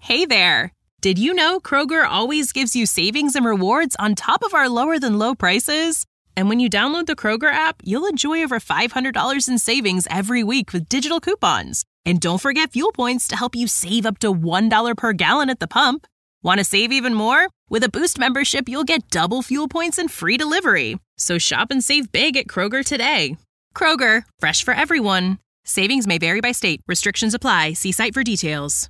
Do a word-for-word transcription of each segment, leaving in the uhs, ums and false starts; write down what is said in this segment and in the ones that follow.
Hey there! Did you know Kroger always gives you savings and rewards on top of our lower-than-low prices? And when you download the Kroger app, you'll enjoy over five hundred dollars in savings every week with digital coupons. And don't forget fuel points to help you save up to one dollar per gallon at the pump. Want to save even more? With a Boost membership, you'll get double fuel points and free delivery. So shop and save big at Kroger today. Kroger, fresh for everyone. Savings may vary by state. Restrictions apply. See site for details.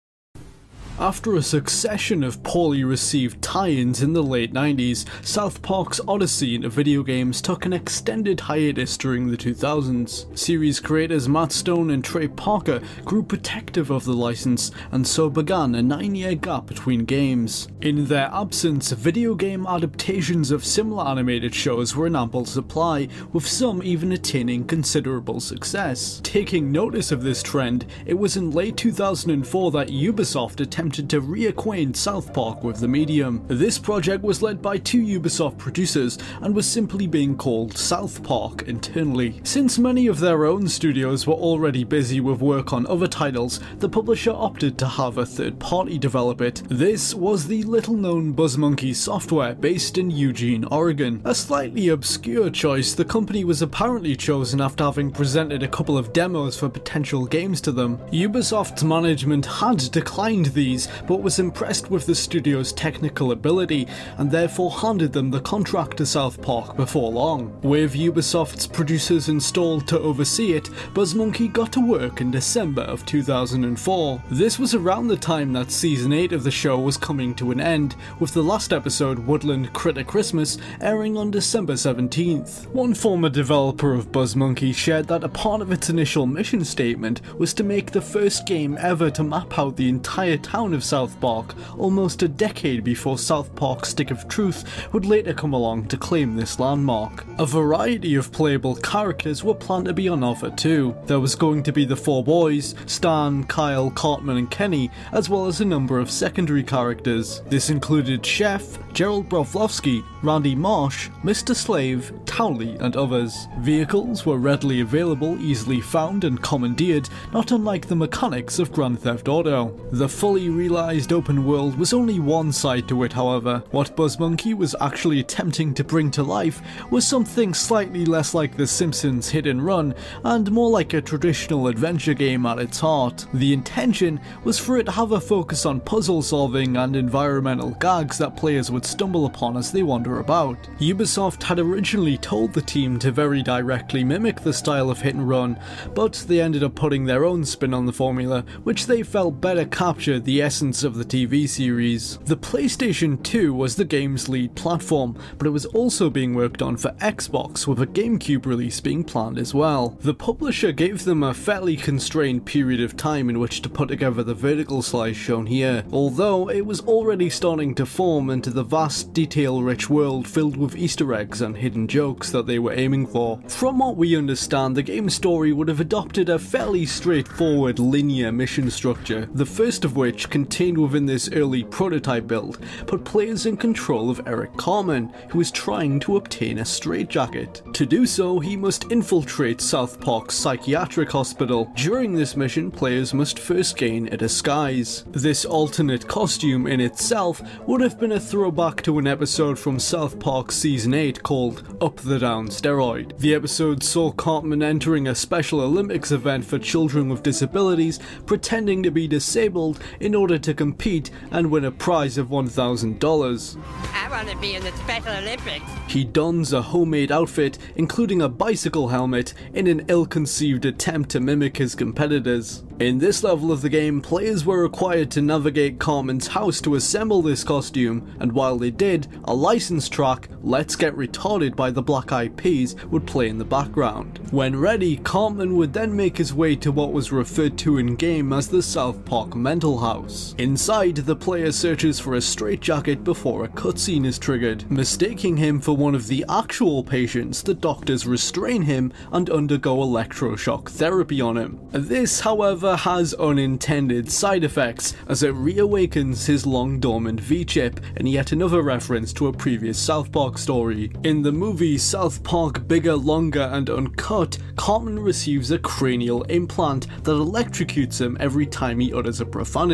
After a succession of poorly received tie-ins in the late nineties, South Park's odyssey into video games took an extended hiatus during the two thousands. Series creators Matt Stone and Trey Parker grew protective of the license, and so began a nine-year gap between games. In their absence, video game adaptations of similar animated shows were in ample supply, with some even attaining considerable success. Taking notice of this trend, it was in late two thousand four that Ubisoft attempted to reacquaint South Park with the medium. This project was led by two Ubisoft producers and was simply being called South Park internally. Since many of their own studios were already busy with work on other titles, the publisher opted to have a third party develop it. This was the little-known BuzzMonkey Software based in Eugene, Oregon. A slightly obscure choice, the company was apparently chosen after having presented a couple of demos for potential games to them. Ubisoft's management had declined these, but was impressed with the studio's technical ability and therefore handed them the contract to South Park before long. With Ubisoft's producers installed to oversee it, BuzzMonkey got to work in December of two thousand four. This was around the time that season eight of the show was coming to an end, with the last episode, Woodland Critter Christmas, airing on December seventeenth. One former developer of BuzzMonkey shared that a part of its initial mission statement was to make the first game ever to map out the entire town of South Park, almost a decade before South Park's Stick of Truth would later come along to claim this landmark. A variety of playable characters were planned to be on offer too. There was going to be the four boys, Stan, Kyle, Cartman and Kenny, as well as a number of secondary characters. This included Chef, Gerald Broflovsky, Randy Marsh, Mister Slave, Towley and others. Vehicles were readily available, easily found and commandeered, not unlike the mechanics of Grand Theft Auto. The fully realised open world was only one side to it, however. What BuzzMonkey was actually attempting to bring to life was something slightly less like The Simpsons Hit and Run, and more like a traditional adventure game at its heart. The intention was for it to have a focus on puzzle solving and environmental gags that players would stumble upon as they wander about. Ubisoft had originally told the team to very directly mimic the style of Hit and Run, but they ended up putting their own spin on the formula, which they felt better captured the essence of the T V series. The PlayStation two was the game's lead platform, but it was also being worked on for Xbox, with a GameCube release being planned as well. The publisher gave them a fairly constrained period of time in which to put together the vertical slice shown here, although it was already starting to form into the vast, detail-rich world filled with Easter eggs and hidden jokes that they were aiming for. From what we understand, the game's story would have adopted a fairly straightforward linear mission structure, the first of which, contained within this early prototype build, put players in control of Eric Cartman, who is trying to obtain a straitjacket. To do so, he must infiltrate South Park's psychiatric hospital. During this mission, players must first gain a disguise. This alternate costume in itself would have been a throwback to an episode from South Park Season eight called Up the Down Steroid. The episode saw Cartman entering a Special Olympics event for children with disabilities, pretending to be disabled in order to compete and win a prize of one thousand dollars. I want to be in the Special Olympics. He dons a homemade outfit, including a bicycle helmet, in an ill-conceived attempt to mimic his competitors. In this level of the game, players were required to navigate Cartman's house to assemble this costume, and while they did, a licensed track, Let's Get Retarded by the Black Eyed Peas, would play in the background. When ready, Cartman would then make his way to what was referred to in-game as the South Park Mental House. Inside, the player searches for a straitjacket before a cutscene is triggered. Mistaking him for one of the actual patients, the doctors restrain him and undergo electroshock therapy on him. This, however, has unintended side effects, as it reawakens his long-dormant V-chip, in yet another reference to a previous South Park story. In the movie South Park Bigger, Longer and Uncut, Cartman receives a cranial implant that electrocutes him every time he utters a profanity.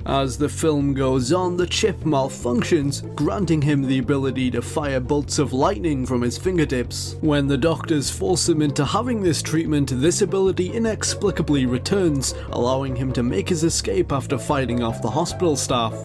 As the film goes on, the chip malfunctions, granting him the ability to fire bolts of lightning from his fingertips. When the doctors force him into having this treatment, this ability inexplicably returns, allowing him to make his escape after fighting off the hospital staff.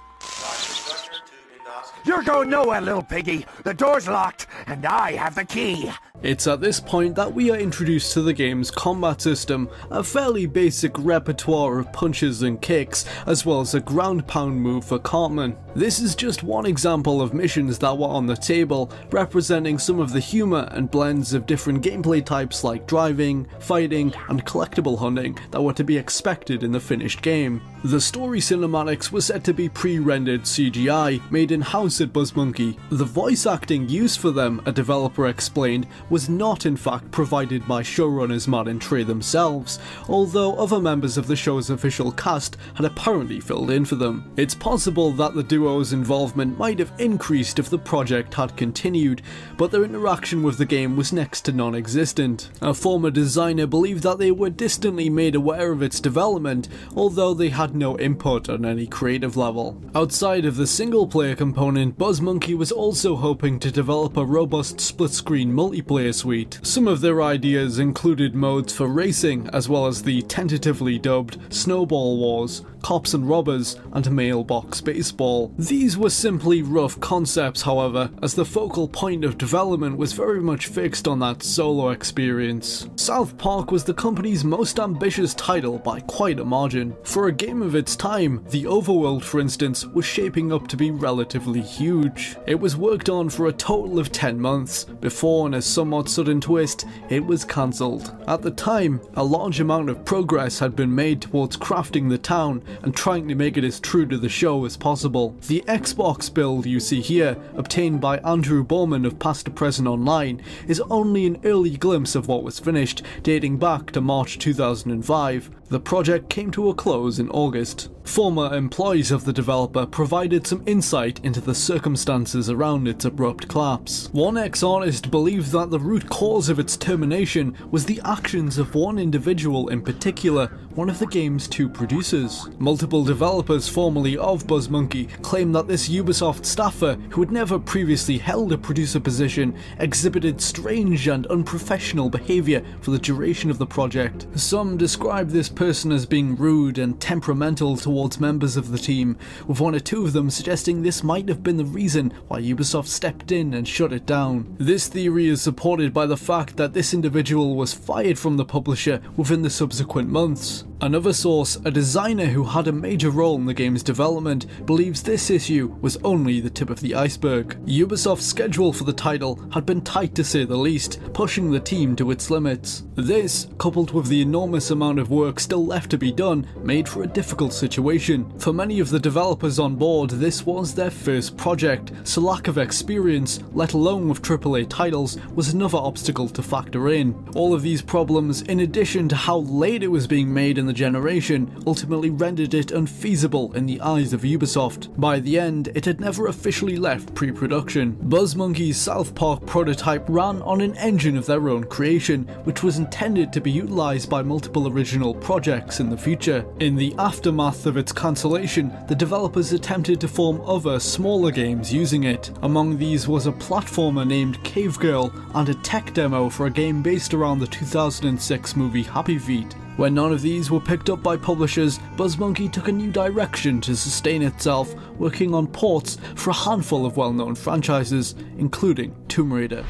You're going nowhere, little piggy. The door's locked, and I have the key. It's at this point that we are introduced to the game's combat system, a fairly basic repertoire of punches and kicks, as well as a ground pound move for Cartman. This is just one example of missions that were on the table, representing some of the humour and blends of different gameplay types like driving, fighting, and collectible hunting that were to be expected in the finished game. The story cinematics were said to be pre-rendered C G I, made in-house at BuzzMonkey. The voice acting used for them, a developer explained, was not in fact provided by showrunners Matt and Trey themselves, although other members of the show's official cast had apparently filled in for them. It's possible that the duo's involvement might have increased if the project had continued, but their interaction with the game was next to non-existent. A former designer believed that they were distantly made aware of its development, although they had no input on any creative level. Outside of the single-player component, BuzzMonkey was also hoping to develop a robust split-screen multiplayer suite. Some of their ideas included modes for racing, as well as the tentatively dubbed Snowball Wars, Cops and Robbers, and Mailbox Baseball. These were simply rough concepts, however, as the focal point of development was very much fixed on that solo experience. South Park was the company's most ambitious title by quite a margin. For a game of its time, the overworld, for instance, was shaping up to be relatively huge. It was worked on for a total of ten months, before, in a somewhat sudden twist, it was cancelled. At the time, a large amount of progress had been made towards crafting the town and trying to make it as true to the show as possible. The Xbox build you see here, obtained by Andrew Bowman of Past to Present Online, is only an early glimpse of what was finished, dating back to March two thousand five. The project came to a close in August. Former employees of the developer provided some insight into the circumstances around its abrupt collapse. One ex-artist believed that the root cause of its termination was the actions of one individual in particular, one of the game's two producers. Multiple developers formerly of BuzzMonkey claim that this Ubisoft staffer, who had never previously held a producer position, exhibited strange and unprofessional behaviour for the duration of the project. Some describe this person as being rude and temperamental towards members of the team, with one or two of them suggesting this might have been the reason why Ubisoft stepped in and shut it down. This theory is supported by the fact that this individual was fired from the publisher within the subsequent months. Another source, a designer who had a major role in the game's development, believes this issue was only the tip of the iceberg. Ubisoft's schedule for the title had been tight to say the least, pushing the team to its limits. This, coupled with the enormous amount of work still left to be done, made for a difficult situation. For many of the developers on board, this was their first project, so lack of experience, let alone with triple A titles, was another obstacle to factor in. All of these problems, in addition to how late it was being made in the generation, ultimately rendered it unfeasible in the eyes of Ubisoft. By the end, it had never officially left pre-production. BuzzMonkey's South Park prototype ran on an engine of their own creation, which was intended to be utilised by multiple original projects in the future. In the aftermath of its cancellation, the developers attempted to form other, smaller games using it. Among these was a platformer named Cave Girl and a tech demo for a game based around the two thousand six movie Happy Feet. When none of these were picked up by publishers, BuzzMonkey took a new direction to sustain itself, working on ports for a handful of well-known franchises, including Tomb Raider.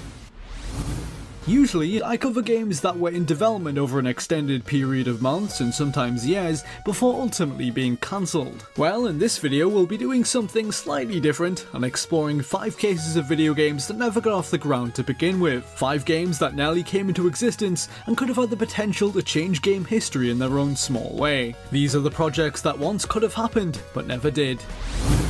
Usually, I cover games that were in development over an extended period of months and sometimes years before ultimately being cancelled. Well, in this video we'll be doing something slightly different and exploring five cases of video games that never got off the ground to begin with. Five games that nearly came into existence and could have had the potential to change game history in their own small way. These are the projects that once could have happened, but never did.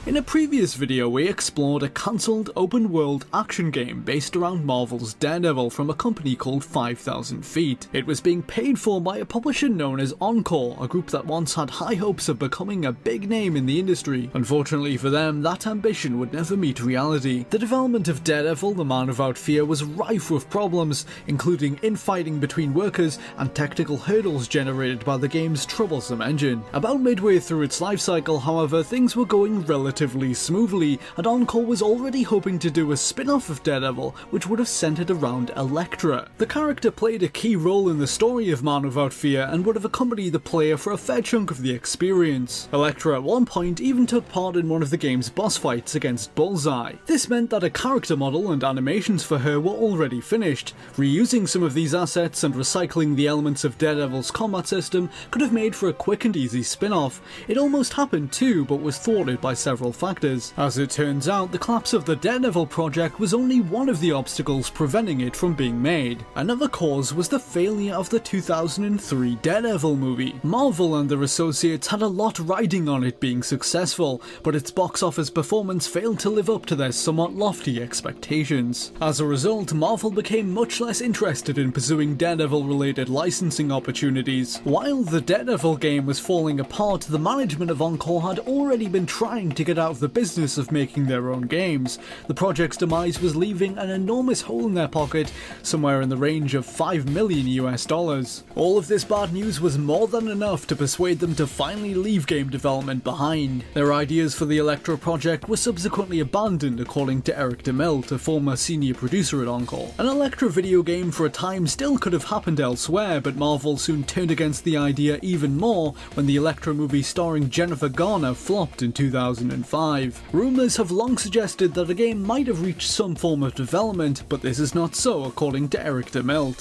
In a previous video we explored a cancelled open-world action game based around Marvel's Daredevil from a company called five thousand feet. It was being paid for by a publisher known as Encore, a group that once had high hopes of becoming a big name in the industry. Unfortunately for them, that ambition would never meet reality. The development of Daredevil, the Man Without Fear, was rife with problems, including infighting between workers and technical hurdles generated by the game's troublesome engine. About midway through its life cycle, however, things were going relatively smoothly, and Encore was already hoping to do a spin-off of Daredevil, which would have centered around Elektra. The character played a key role in the story of Man Without Fear and would have accompanied the player for a fair chunk of the experience. Elektra at one point even took part in one of the game's boss fights against Bullseye. This meant that a character model and animations for her were already finished. Reusing some of these assets and recycling the elements of Daredevil's combat system could have made for a quick and easy spin-off. It almost happened too, but was thwarted by several factors. As it turns out, the collapse of the Daredevil project was only one of the obstacles preventing it from being made. Another cause was the failure of the two thousand three Daredevil movie. Marvel and their associates had a lot riding on it being successful, but its box office performance failed to live up to their somewhat lofty expectations. As a result, Marvel became much less interested in pursuing Daredevil-related licensing opportunities. While the Daredevil game was falling apart, the management of Encore had already been trying to get out of the business of making their own games. The project's demise was leaving an enormous hole in their pocket, somewhere in the range of five million U S dollars. All of this bad news was more than enough to persuade them to finally leave game development behind. Their ideas for the Elektra project were subsequently abandoned, according to Eric DeMilt, a former senior producer at Encore. An Elektra video game for a time still could have happened elsewhere, but Marvel soon turned against the idea even more when the Elektra movie starring Jennifer Garner flopped in two thousand five. Rumours have long suggested that the game might have reached some form of development, but this is not so, according to Eric DeMilt.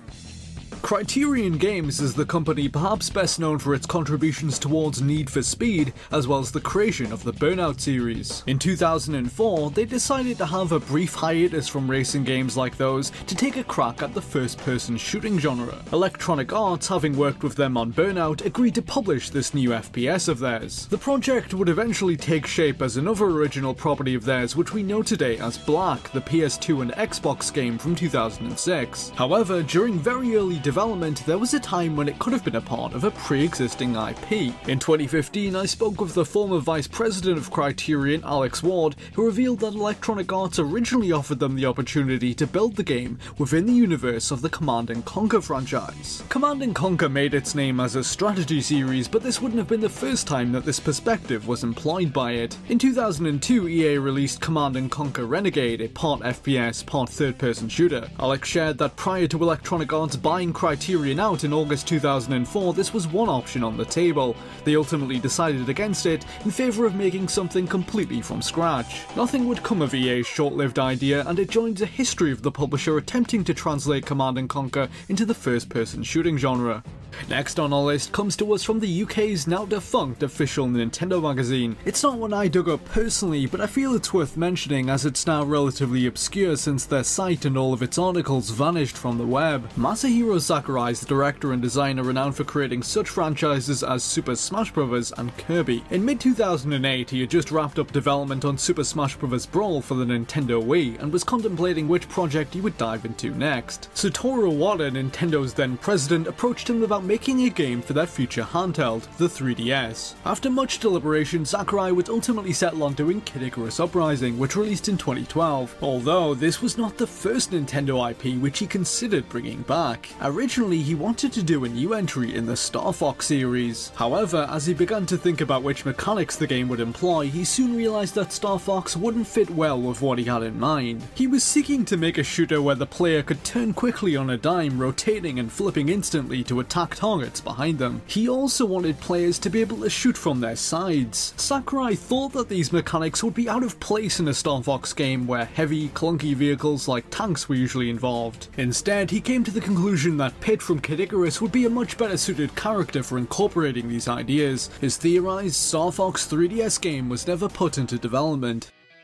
Criterion Games is the company perhaps best known for its contributions towards Need for Speed, as well as the creation of the Burnout series. In two thousand four, they decided to have a brief hiatus from racing games like those to take a crack at the first-person shooting genre. Electronic Arts, having worked with them on Burnout, agreed to publish this new F P S of theirs. The project would eventually take shape as another original property of theirs, which we know today as Black, the P S two and Xbox game from two thousand six. However, during very early development, there was a time when it could have been a part of a pre-existing I P. In twenty fifteen, I spoke with the former vice president of Criterion, Alex Ward, who revealed that Electronic Arts originally offered them the opportunity to build the game within the universe of the Command and Conquer franchise. Command and Conquer made its name as a strategy series, but this wouldn't have been the first time that this perspective was employed by it. In two thousand two, E A released Command and Conquer Renegade, a part F P S, part third-person shooter. Alex shared that prior to Electronic Arts buying Criterion out in August two thousand four, this was one option on the table. They ultimately decided against it in favour of making something completely from scratch. Nothing would come of E A's short-lived idea, and it joins a history of the publisher attempting to translate Command and Conquer into the first-person shooting genre. Next on our list comes to us from the U K's now defunct official Nintendo magazine. It's not one I dug up personally, but I feel it's worth mentioning as it's now relatively obscure since their site and all of its articles vanished from the web. Masahiro Sakurai is the director and designer renowned for creating such franchises as Super Smash Bros. And Kirby. In mid two thousand eight, he had just wrapped up development on Super Smash Bros. Brawl for the Nintendo Wii and was contemplating which project he would dive into next. Satoru Iwata, Nintendo's then president, approached him about making a game for their future handheld, the three D S. After much deliberation, Sakurai would ultimately settle on doing Kid Icarus Uprising, which released in twenty twelve, although this was not the first Nintendo I P which he considered bringing back. Originally, he wanted to do a new entry in the Star Fox series. However, as he began to think about which mechanics the game would employ, he soon realised that Star Fox wouldn't fit well with what he had in mind. He was seeking to make a shooter where the player could turn quickly on a dime, rotating and flipping instantly to attack targets behind them. He also wanted players to be able to shoot from their sides. Sakurai thought that these mechanics would be out of place in a Star Fox game where heavy, clunky vehicles like tanks were usually involved. Instead, he came to the conclusion that Pit from Kid Icarus would be a much better suited character for incorporating these ideas. His theorized Star Fox three D S game was never put into development.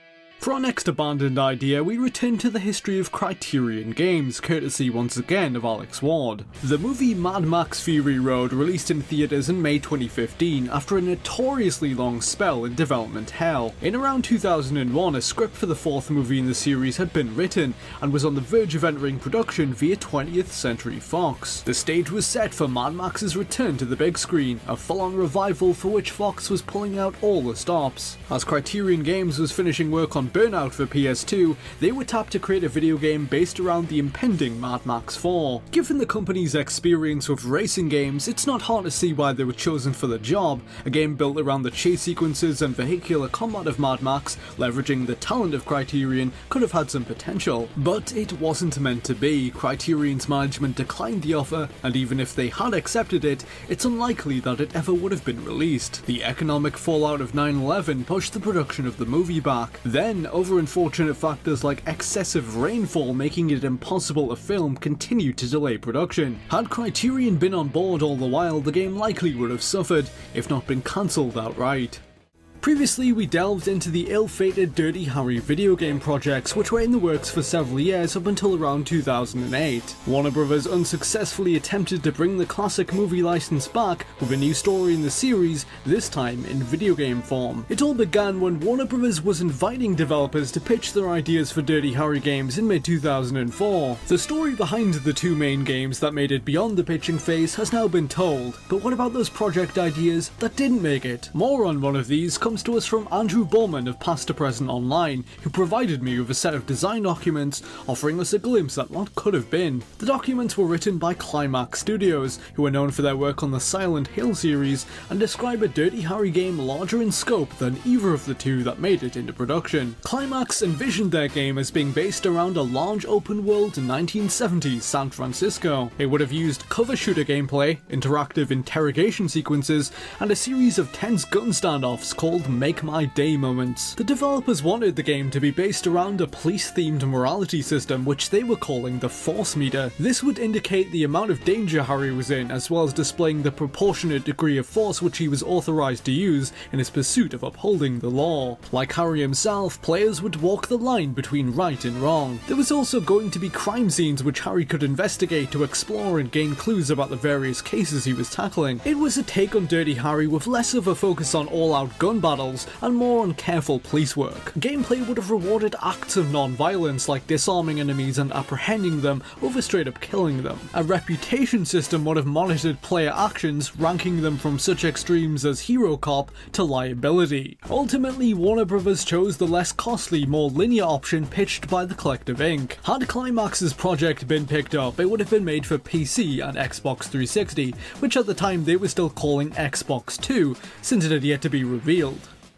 For our next abandoned idea, we return to the history of Criterion Games, courtesy once again of Alex Ward. The movie Mad Max Fury Road released in theaters in May twenty fifteen after a notoriously long spell in development hell. In around two thousand one, a script for the fourth movie in the series had been written and was on the verge of entering production via twentieth Century Fox. The stage was set for Mad Max's return to the big screen, a full-on revival for which Fox was pulling out all the stops. As Criterion Games was finishing work on Burnout for P S two, they were tapped to create a video game based around the impending Mad Max four. Given the company's experience with racing games, it's not hard to see why they were chosen for the job. A game built around the chase sequences and vehicular combat of Mad Max, leveraging the talent of Criterion, could have had some potential. But it wasn't meant to be. Criterion's management declined the offer, and even if they had accepted it, it's unlikely that it ever would have been released. The economic fallout of nine eleven pushed the production of the movie back. Then, over unfortunate factors like excessive rainfall making it impossible to film continued to delay production. Had Criterion been on board all the while, the game likely would have suffered, if not been cancelled outright. Previously, we delved into the ill-fated Dirty Harry video game projects, which were in the works for several years up until around two thousand eight. Warner Bros. Unsuccessfully attempted to bring the classic movie license back with a new story in the series, this time in video game form. It all began when Warner Bros. Was inviting developers to pitch their ideas for Dirty Harry games in mid two thousand four. The story behind the two main games that made it beyond the pitching phase has now been told, but what about those project ideas that didn't make it? More on one of these comes to us from Andrew Bowman of Past to Present Online, who provided me with a set of design documents offering us a glimpse at what could have been. The documents were written by Climax Studios, who are known for their work on the Silent Hill series, and describe a Dirty Harry game larger in scope than either of the two that made it into production. Climax envisioned their game as being based around a large open world nineteen seventies San Francisco. It would have used cover shooter gameplay, interactive interrogation sequences, and a series of tense gun standoffs called Make My Day moments. The developers wanted the game to be based around a police-themed morality system which they were calling the Force Meter. This would indicate the amount of danger Harry was in, as well as displaying the proportionate degree of force which he was authorized to use in his pursuit of upholding the law. Like Harry himself, players would walk the line between right and wrong. There was also going to be crime scenes which Harry could investigate to explore and gain clues about the various cases he was tackling. It was a take on Dirty Harry with less of a focus on all-out gun battles and more on careful police work. Gameplay would have rewarded acts of non-violence like disarming enemies and apprehending them over straight up killing them. A reputation system would have monitored player actions, ranking them from such extremes as hero cop to liability. Ultimately, Warner Bros. Chose the less costly, more linear option pitched by the Collective Incorporated. Had Climax's project been picked up, it would have been made for P C and Xbox three sixty, which at the time they were still calling Xbox Two, since it had yet to be revealed.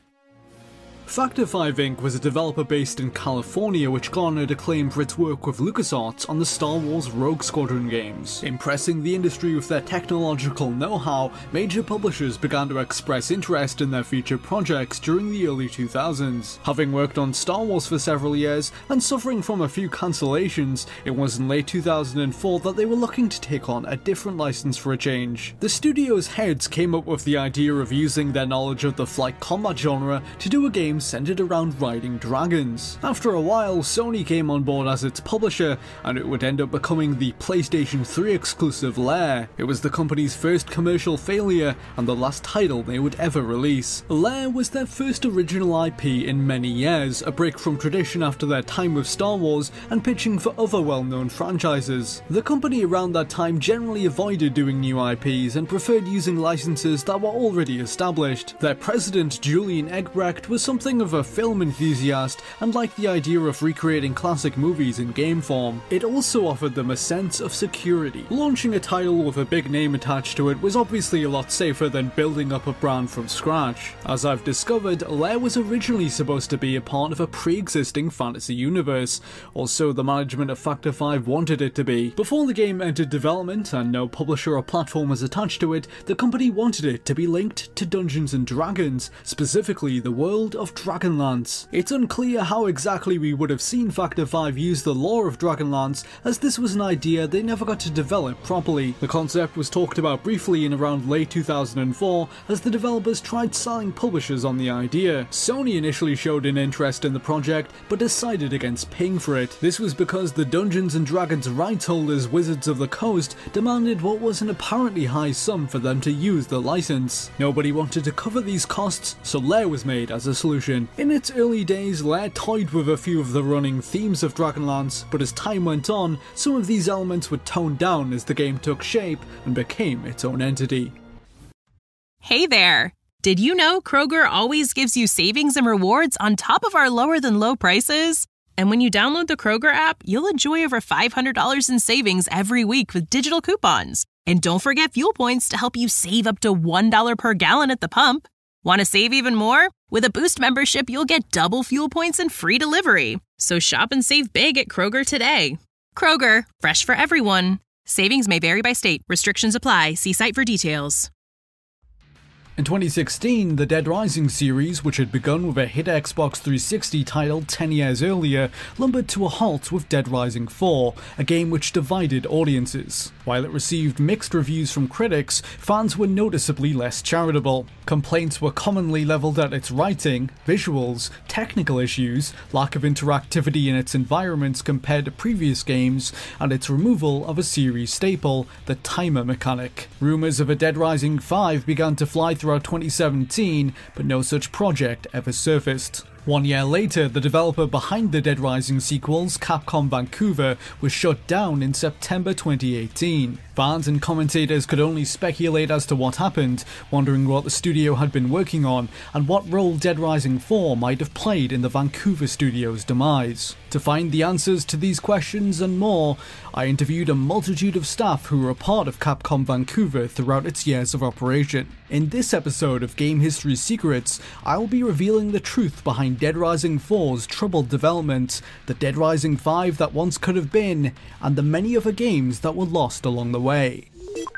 Factor five Incorporated was a developer based in California which garnered acclaim for its work with LucasArts on the Star Wars Rogue Squadron games. Impressing the industry with their technological know-how, major publishers began to express interest in their future projects during the early two thousands. Having worked on Star Wars for several years and suffering from a few cancellations, it was in late two thousand four that they were looking to take on a different license for a change. The studio's heads came up with the idea of using their knowledge of the flight combat genre to do a game centered around riding dragons. After a while, Sony came on board as its publisher, and it would end up becoming the PlayStation three exclusive Lair. It was the company's first commercial failure, and the last title they would ever release. Lair was their first original I P in many years, a break from tradition after their time with Star Wars and pitching for other well-known franchises. The company around that time generally avoided doing new I Ps and preferred using licenses that were already established. Their president, Julian Egbrecht, was something of a film enthusiast and liked the idea of recreating classic movies in game form. It also offered them a sense of security. Launching a title with a big name attached to it was obviously a lot safer than building up a brand from scratch. As I've discovered, Lair was originally supposed to be a part of a pre-existing fantasy universe, or so the management of Factor five wanted it to be. Before the game entered development and no publisher or platform was attached to it, the company wanted it to be linked to Dungeons and Dragons, specifically the world of Dragonlance. It's unclear how exactly we would have seen Factor five use the lore of Dragonlance, as this was an idea they never got to develop properly. The concept was talked about briefly in around late two thousand four as the developers tried selling publishers on the idea. Sony initially showed an interest in the project but decided against paying for it. This was because the Dungeons and Dragons rights holders Wizards of the Coast demanded what was an apparently high sum for them to use the license. Nobody wanted to cover these costs, so Lair was made as a solution. In its early days, Lair toyed with a few of the running themes of Dragonlance, but as time went on, some of these elements were toned down as the game took shape and became its own entity. Hey there! Did you know Kroger always gives you savings and rewards on top of our lower than low prices? And when you download the Kroger app, you'll enjoy over five hundred dollars in savings every week with digital coupons. And don't forget fuel points to help you save up to one dollar per gallon at the pump. Want to save even more? With a Boost membership, you'll get double fuel points and free delivery. So shop and save big at Kroger today. Kroger, fresh for everyone. Savings may vary by state. Restrictions apply. See site for details. In twenty sixteen, the Dead Rising series, which had begun with a hit Xbox three sixty title ten years earlier, lumbered to a halt with Dead Rising four, a game which divided audiences. While it received mixed reviews from critics, fans were noticeably less charitable. Complaints were commonly leveled at its writing, visuals, technical issues, lack of interactivity in its environments compared to previous games, and its removal of a series staple, the timer mechanic. Rumours of a Dead Rising five began to fly through throughout twenty seventeen, but no such project ever surfaced. One year later, the developer behind the Dead Rising sequels, Capcom Vancouver, was shut down in September twenty eighteen. Fans and commentators could only speculate as to what happened, wondering what the studio had been working on and what role Dead Rising four might have played in the Vancouver studio's demise. To find the answers to these questions and more, I interviewed a multitude of staff who were a part of Capcom Vancouver throughout its years of operation. In this episode of Game History Secrets, I will be revealing the truth behind Dead Rising four's troubled development, the Dead Rising five that once could have been, and the many other games that were lost along the way.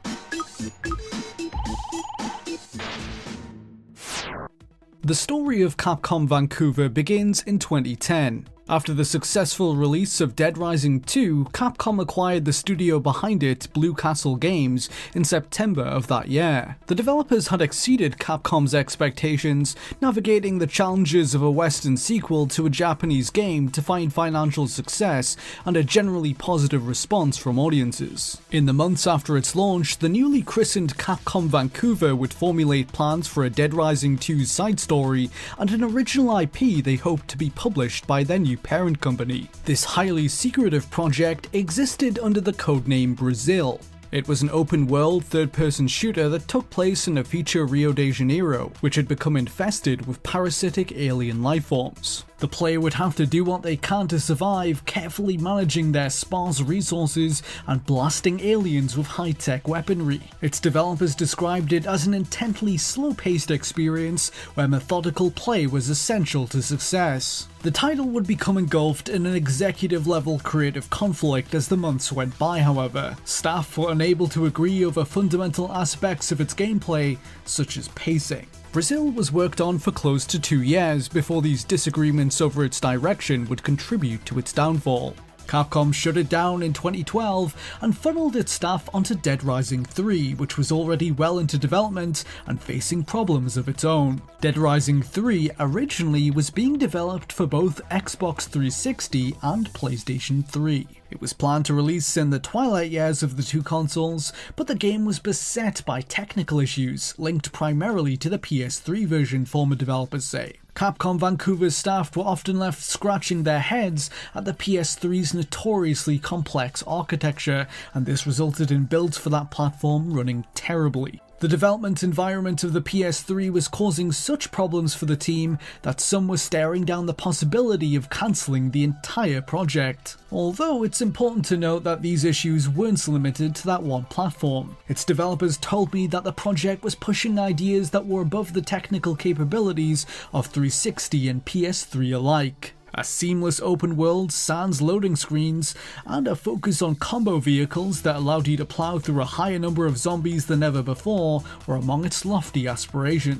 The story of Capcom Vancouver begins in twenty ten. After the successful release of Dead Rising two, Capcom acquired the studio behind it, Blue Castle Games, in September of that year. The developers had exceeded Capcom's expectations, navigating the challenges of a Western sequel to a Japanese game to find financial success and a generally positive response from audiences. In the months after its launch, the newly christened Capcom Vancouver would formulate plans for a Dead Rising two's side story and an original I P they hoped to be published by their new parent company. This highly secretive project existed under the codename Brazil. It was an open-world, third-person shooter that took place in a future Rio de Janeiro, which had become infested with parasitic alien lifeforms. The player would have to do what they can to survive, carefully managing their sparse resources and blasting aliens with high-tech weaponry. Its developers described it as an intently slow-paced experience where methodical play was essential to success. The title would become engulfed in an executive-level creative conflict as the months went by, however. Staff were unable to agree over fundamental aspects of its gameplay, such as pacing. Brazil was worked on for close to two years before these disagreements over its direction would contribute to its downfall. Capcom shut it down in twenty twelve and funneled its staff onto Dead Rising three, which was already well into development and facing problems of its own. Dead Rising three originally was being developed for both Xbox three sixty and PlayStation three. It was planned to release in the twilight years of the two consoles, but the game was beset by technical issues linked primarily to the P S three version, former developers say. Capcom Vancouver's staff were often left scratching their heads at the P S three's notoriously complex architecture, and this resulted in builds for that platform running terribly. The development environment of the P S three was causing such problems for the team that some were staring down the possibility of cancelling the entire project. Although it's important to note that these issues weren't limited to that one platform. Its developers told me that the project was pushing ideas that were above the technical capabilities of three sixty and P S three alike. A seamless open world, sans loading screens, and a focus on combo vehicles that allowed you to plow through a higher number of zombies than ever before were among its lofty aspirations.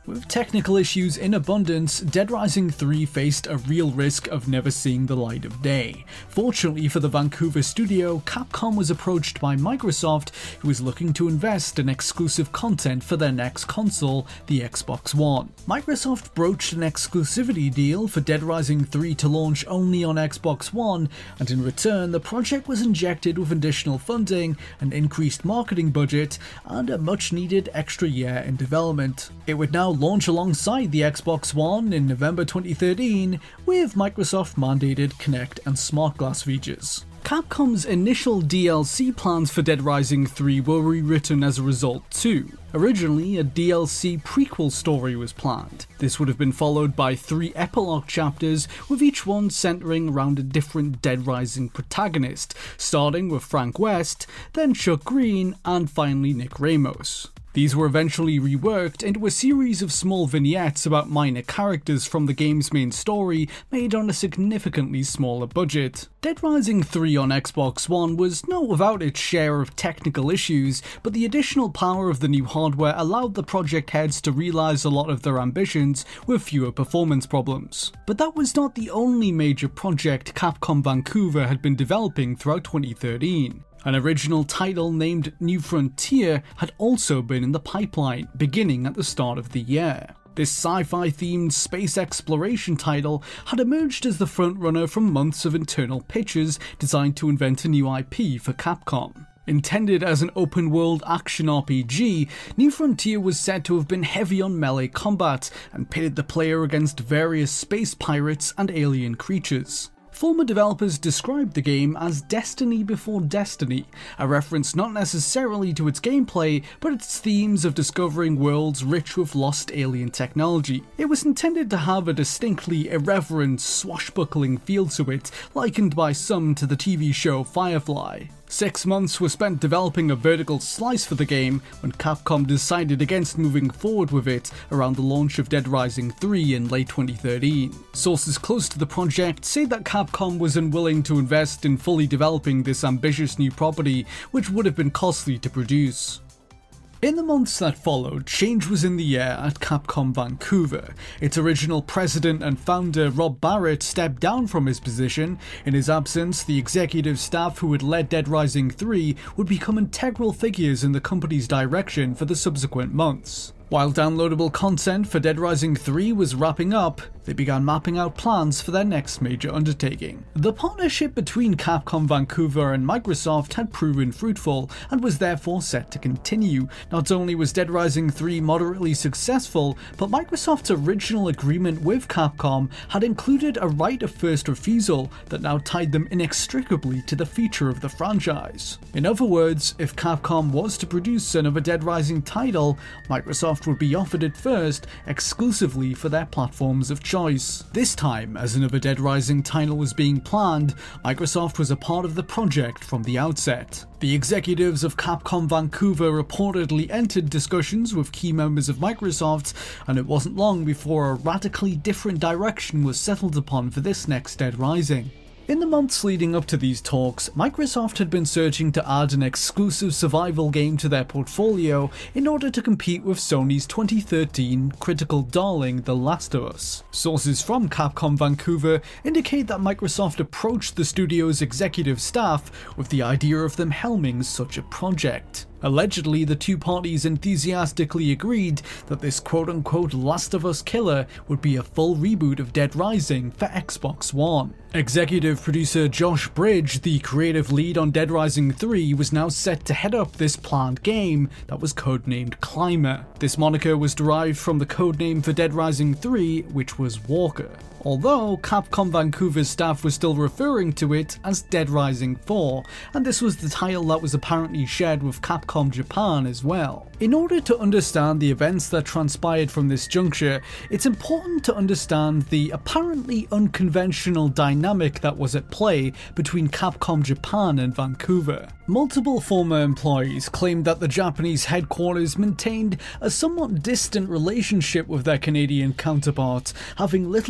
With technical issues in abundance, Dead Rising three faced a real risk of never seeing the light of day. Fortunately for the Vancouver studio, Capcom was approached by Microsoft, who was looking to invest in exclusive content for their next console, the Xbox One. Microsoft broached an exclusivity deal for Dead Rising three to launch only on Xbox One, and in return the project was injected with additional funding, an increased marketing budget, and a much needed extra year in development. It would now launch alongside the Xbox One in November twenty thirteen with Microsoft mandated Kinect and Smart Glass features. Capcom's initial D L C plans for Dead Rising three were rewritten as a result too. Originally, a D L C prequel story was planned. This would have been followed by three epilogue chapters, with each one centering around a different Dead Rising protagonist, starting with Frank West, then Chuck Green, and finally Nick Ramos. These were eventually reworked into a series of small vignettes about minor characters from the game's main story, made on a significantly smaller budget. Dead Rising three on Xbox One was not without its share of technical issues, but the additional power of the new hardware allowed the project heads to realise a lot of their ambitions with fewer performance problems. But that was not the only major project Capcom Vancouver had been developing throughout twenty thirteen. An original title named New Frontier had also been in the pipeline, beginning at the start of the year. This sci-fi themed space exploration title had emerged as the frontrunner from months of internal pitches designed to invent a new I P for Capcom. Intended as an open-world action R P G, New Frontier was said to have been heavy on melee combat and pitted the player against various space pirates and alien creatures. Former developers described the game as Destiny before Destiny, a reference not necessarily to its gameplay, but its themes of discovering worlds rich with lost alien technology. It was intended to have a distinctly irreverent, swashbuckling feel to it, likened by some to the T V show Firefly. Six months were spent developing a vertical slice for the game when Capcom decided against moving forward with it around the launch of Dead Rising three in late twenty thirteen. Sources close to the project say that Capcom was unwilling to invest in fully developing this ambitious new property, which would have been costly to produce. In the months that followed, change was in the air at Capcom Vancouver. Its original president and founder Rob Barrett stepped down from his position. In his absence, the executive staff who had led Dead Rising three would become integral figures in the company's direction for the subsequent months. While downloadable content for Dead Rising three was wrapping up, they began mapping out plans for their next major undertaking. The partnership between Capcom Vancouver and Microsoft had proven fruitful and was therefore set to continue. Not only was Dead Rising three moderately successful, but Microsoft's original agreement with Capcom had included a right of first refusal that now tied them inextricably to the feature of the franchise. In other words, if Capcom was to produce another Dead Rising title, Microsoft would be offered it first, exclusively for their platforms of choice. This time, as another Dead Rising title was being planned, Microsoft was a part of the project from the outset. The executives of Capcom Vancouver reportedly entered discussions with key members of Microsoft, and it wasn't long before a radically different direction was settled upon for this next Dead Rising. In the months leading up to these talks, Microsoft had been searching to add an exclusive survival game to their portfolio in order to compete with Sony's twenty thirteen critical darling The Last of Us. Sources from Capcom Vancouver indicate that Microsoft approached the studio's executive staff with the idea of them helming such a project. Allegedly, the two parties enthusiastically agreed that this quote-unquote Last of Us killer would be a full reboot of Dead Rising for Xbox One. Executive producer Josh Bridge, the creative lead on Dead Rising three, was now set to head up this planned game that was codenamed Climber. This moniker was derived from the codename for Dead Rising three, which was Walker, although Capcom Vancouver's staff was still referring to it as Dead Rising four, and this was the title that was apparently shared with Capcom Japan as well. In order to understand the events that transpired from this juncture, it's important to understand the apparently unconventional dynamic that was at play between Capcom Japan and Vancouver. Multiple former employees claimed that the Japanese headquarters maintained a somewhat distant relationship with their Canadian counterparts, having little to no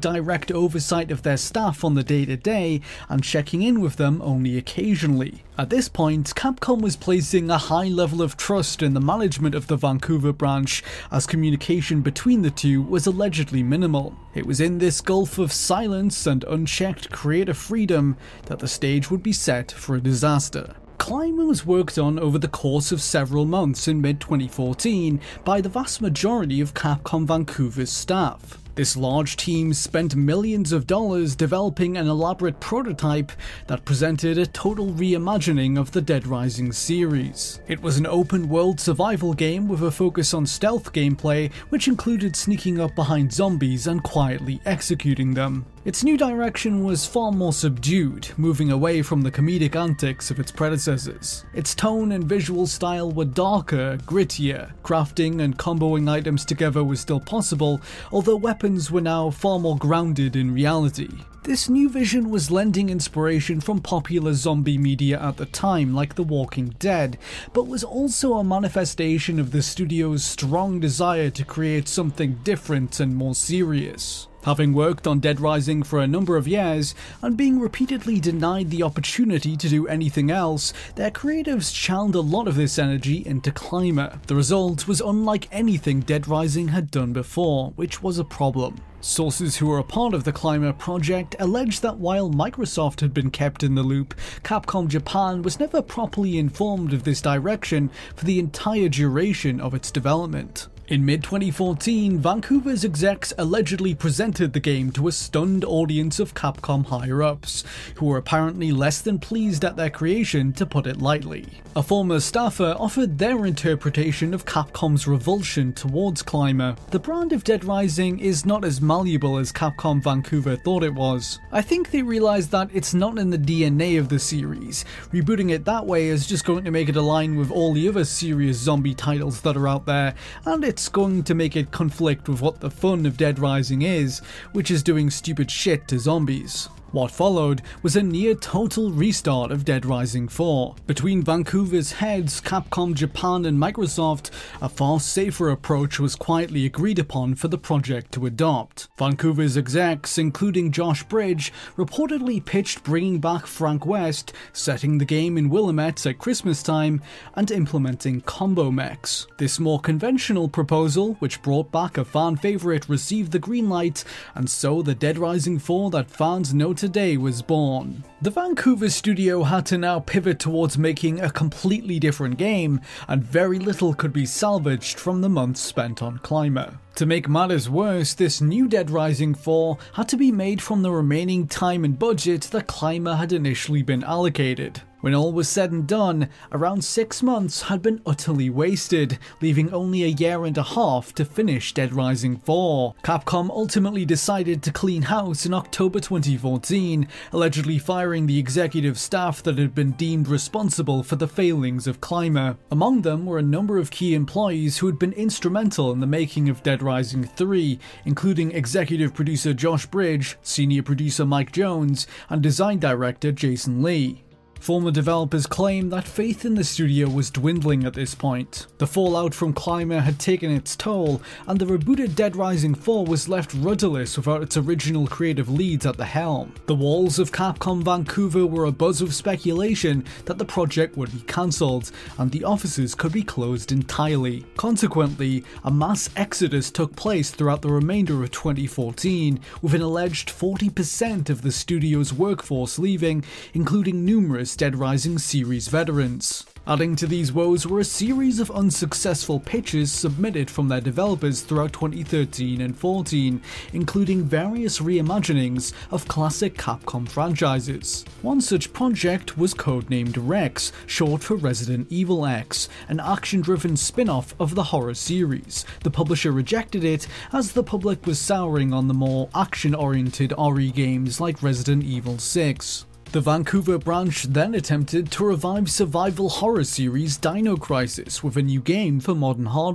direct oversight of their staff on the day-to-day and checking in with them only occasionally. At this point, Capcom was placing a high level of trust in the management of the Vancouver branch, as communication between the two was allegedly minimal. It was in this gulf of silence and unchecked creative freedom that the stage would be set for a disaster. Climber was worked on over the course of several months in mid twenty fourteen by the vast majority of Capcom Vancouver's staff. This large team spent millions of dollars developing an elaborate prototype that presented a total reimagining of the Dead Rising series. It was an open-world survival game with a focus on stealth gameplay, which included sneaking up behind zombies and quietly executing them. Its new direction was far more subdued, moving away from the comedic antics of its predecessors. Its tone and visual style were darker, grittier. Crafting and comboing items together was still possible, although weapons were now far more grounded in reality. This new vision was lending inspiration from popular zombie media at the time, like The Walking Dead, but was also a manifestation of the studio's strong desire to create something different and more serious. Having worked on Dead Rising for a number of years, and being repeatedly denied the opportunity to do anything else, their creatives channeled a lot of this energy into Climber. The result was unlike anything Dead Rising had done before, which was a problem. Sources who were a part of the Climber project alleged that while Microsoft had been kept in the loop, Capcom Japan was never properly informed of this direction for the entire duration of its development. In mid twenty fourteen, Vancouver's execs allegedly presented the game to a stunned audience of Capcom higher-ups, who were apparently less than pleased at their creation, to put it lightly. A former staffer offered their interpretation of Capcom's revulsion towards Climber. The brand of Dead Rising is not as malleable as Capcom Vancouver thought it was. I think they realized that it's not in the D N A of the series. Rebooting it that way is just going to make it align with all the other serious zombie titles that are out there, and it's going to make it conflict with what the fun of Dead Rising is, which is doing stupid shit to zombies. What followed was a near total restart of Dead Rising four. Between Vancouver's heads, Capcom Japan and Microsoft, a far safer approach was quietly agreed upon for the project to adopt. Vancouver's execs, including Josh Bridge, reportedly pitched bringing back Frank West, setting the game in Willamette at Christmas time, and implementing combo mechs. This more conventional proposal, which brought back a fan favourite, received the green light, and so the Dead Rising four that fans know today was born. The Vancouver studio had to now pivot towards making a completely different game, and very little could be salvaged from the months spent on Climber. To make matters worse, this new Dead Rising four had to be made from the remaining time and budget that Climber had initially been allocated. When all was said and done, around six months had been utterly wasted, leaving only a year and a half to finish Dead Rising four. Capcom ultimately decided to clean house in October twenty fourteen, allegedly firing the executive staff that had been deemed responsible for the failings of Climber. Among them were a number of key employees who had been instrumental in the making of Dead Rising three, including executive producer Josh Bridge, senior producer Mike Jones, and design director Jason Lee. Former developers claim that faith in the studio was dwindling at this point. The fallout from Climber had taken its toll, and the rebooted Dead Rising four was left rudderless without its original creative leads at the helm. The walls of Capcom Vancouver were abuzz with speculation that the project would be cancelled, and the offices could be closed entirely. Consequently, a mass exodus took place throughout the remainder of twenty fourteen, with an alleged forty percent of the studio's workforce leaving, including numerous Dead Rising series veterans. Adding to these woes were a series of unsuccessful pitches submitted from their developers throughout twenty thirteen and fourteen, including various reimaginings of classic Capcom franchises. One such project was codenamed Rex, short for Resident Evil X, an action-driven spin-off of the horror series. The publisher rejected it as the public was souring on the more action-oriented R E games like Resident Evil six. The Vancouver branch then attempted to revive survival horror series Dino Crisis with a new game for modern hardware.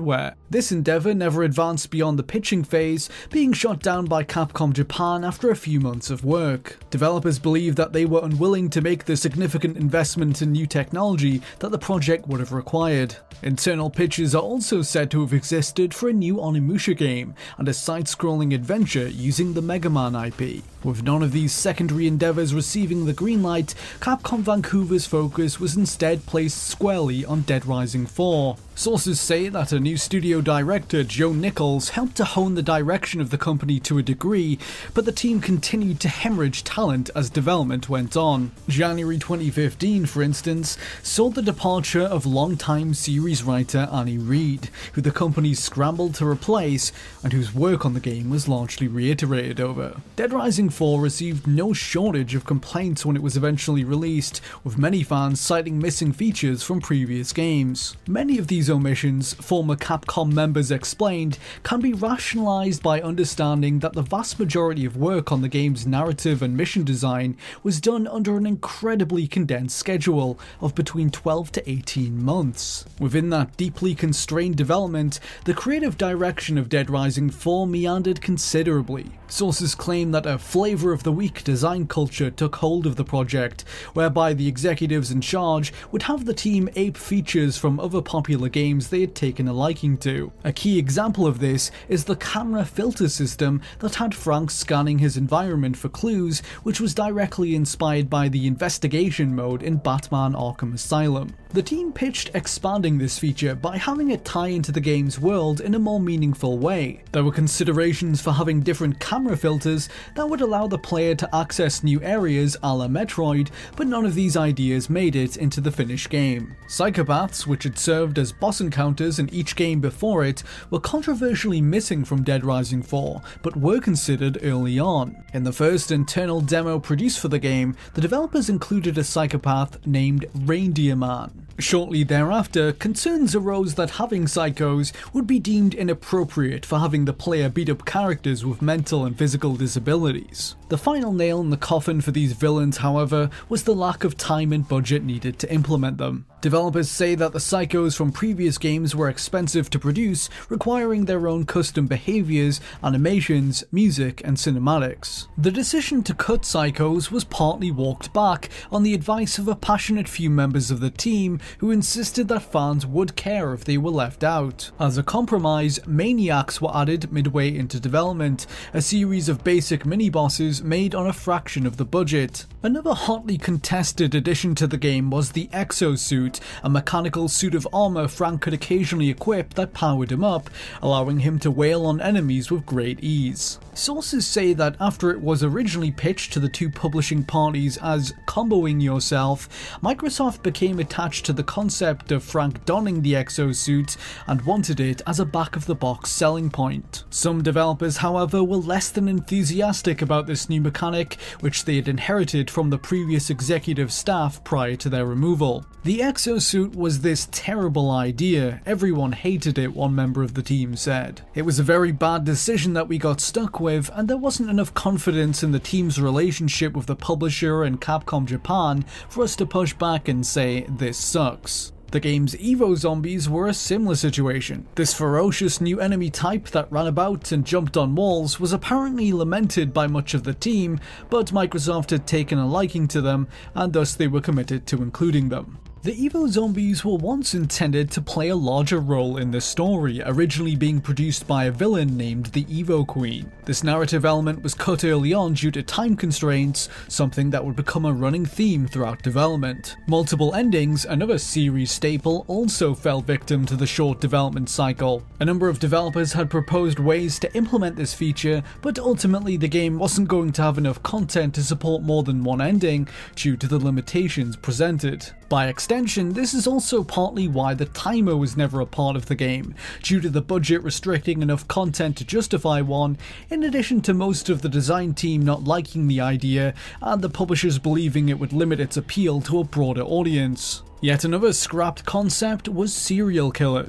This endeavour never advanced beyond the pitching phase, being shot down by Capcom Japan after a few months of work. Developers believed that they were unwilling to make the significant investment in new technology that the project would have required. Internal pitches are also said to have existed for a new Onimusha game and a side-scrolling adventure using the Mega Man I P. With none of these secondary endeavours receiving the green light, Capcom Vancouver's focus was instead placed squarely on Dead Rising four. Sources say that a new studio director, Joe Nichols, helped to hone the direction of the company to a degree, but the team continued to hemorrhage talent as development went on. January twenty fifteen, for instance, saw the departure of longtime series writer Annie Reed, who the company scrambled to replace and whose work on the game was largely reiterated over. Dead Rising four received no shortage of complaints when it was eventually released, with many fans citing missing features from previous games. Many of these omissions, former Capcom members explained, can be rationalized by understanding that the vast majority of work on the game's narrative and mission design was done under an incredibly condensed schedule of between twelve to eighteen months. Within that deeply constrained development, the creative direction of Dead Rising four meandered considerably. Sources claim that a flavour of the week design culture took hold of the project, whereby the executives in charge would have the team ape features from other popular games they had taken a liking to. A key example of this is the camera filter system that had Frank scanning his environment for clues, which was directly inspired by the investigation mode in Batman Arkham Asylum. The team pitched expanding this feature by having it tie into the game's world in a more meaningful way. There were considerations for having different camera filters that would allow the player to access new areas a la Metroid, but none of these ideas made it into the finished game. Psychopaths, which had served as boss encounters in each game before it, were controversially missing from Dead Rising four, but were considered early on. In the first internal demo produced for the game, the developers included a psychopath named Reindeer Man. Shortly thereafter, concerns arose that having psychos would be deemed inappropriate for having the player beat up characters with mental and physical disabilities. The final nail in the coffin for these villains, however, was the lack of time and budget needed to implement them. Developers say that the psychos from previous games were expensive to produce, requiring their own custom behaviours, animations, music, and cinematics. The decision to cut psychos was partly walked back on the advice of a passionate few members of the team who insisted that fans would care if they were left out. As a compromise, Maniacs were added midway into development, a series of basic mini-bosses made on a fraction of the budget. Another hotly contested addition to the game was the Exosuit, a mechanical suit of armour Frank could occasionally equip that powered him up, allowing him to wail on enemies with great ease. Sources say that after it was originally pitched to the two publishing parties as comboing yourself, Microsoft became attached to the concept of Frank donning the exosuit and wanted it as a back-of-the-box selling point. Some developers, however, were less than enthusiastic about this new mechanic, which they had inherited from the previous executive staff prior to their removal. The exosuit was this terrible idea, everyone hated it, one member of the team said. It was a very bad decision that we got stuck with, and there wasn't enough confidence in the team's relationship with the publisher and Capcom Japan for us to push back and say, this sucks. The game's Evo Zombies were a similar situation. This ferocious new enemy type that ran about and jumped on walls was apparently lamented by much of the team, but Microsoft had taken a liking to them, and thus they were committed to including them. The Evo Zombies were once intended to play a larger role in the story, originally being produced by a villain named the Evo Queen. This narrative element was cut early on due to time constraints, something that would become a running theme throughout development. Multiple endings, another series staple, also fell victim to the short development cycle. A number of developers had proposed ways to implement this feature, but ultimately the game wasn't going to have enough content to support more than one ending due to the limitations presented. By extension, this is also partly why the timer was never a part of the game, due to the budget restricting enough content to justify one, in addition to most of the design team not liking the idea and the publishers believing it would limit its appeal to a broader audience. Yet another scrapped concept was serial killers.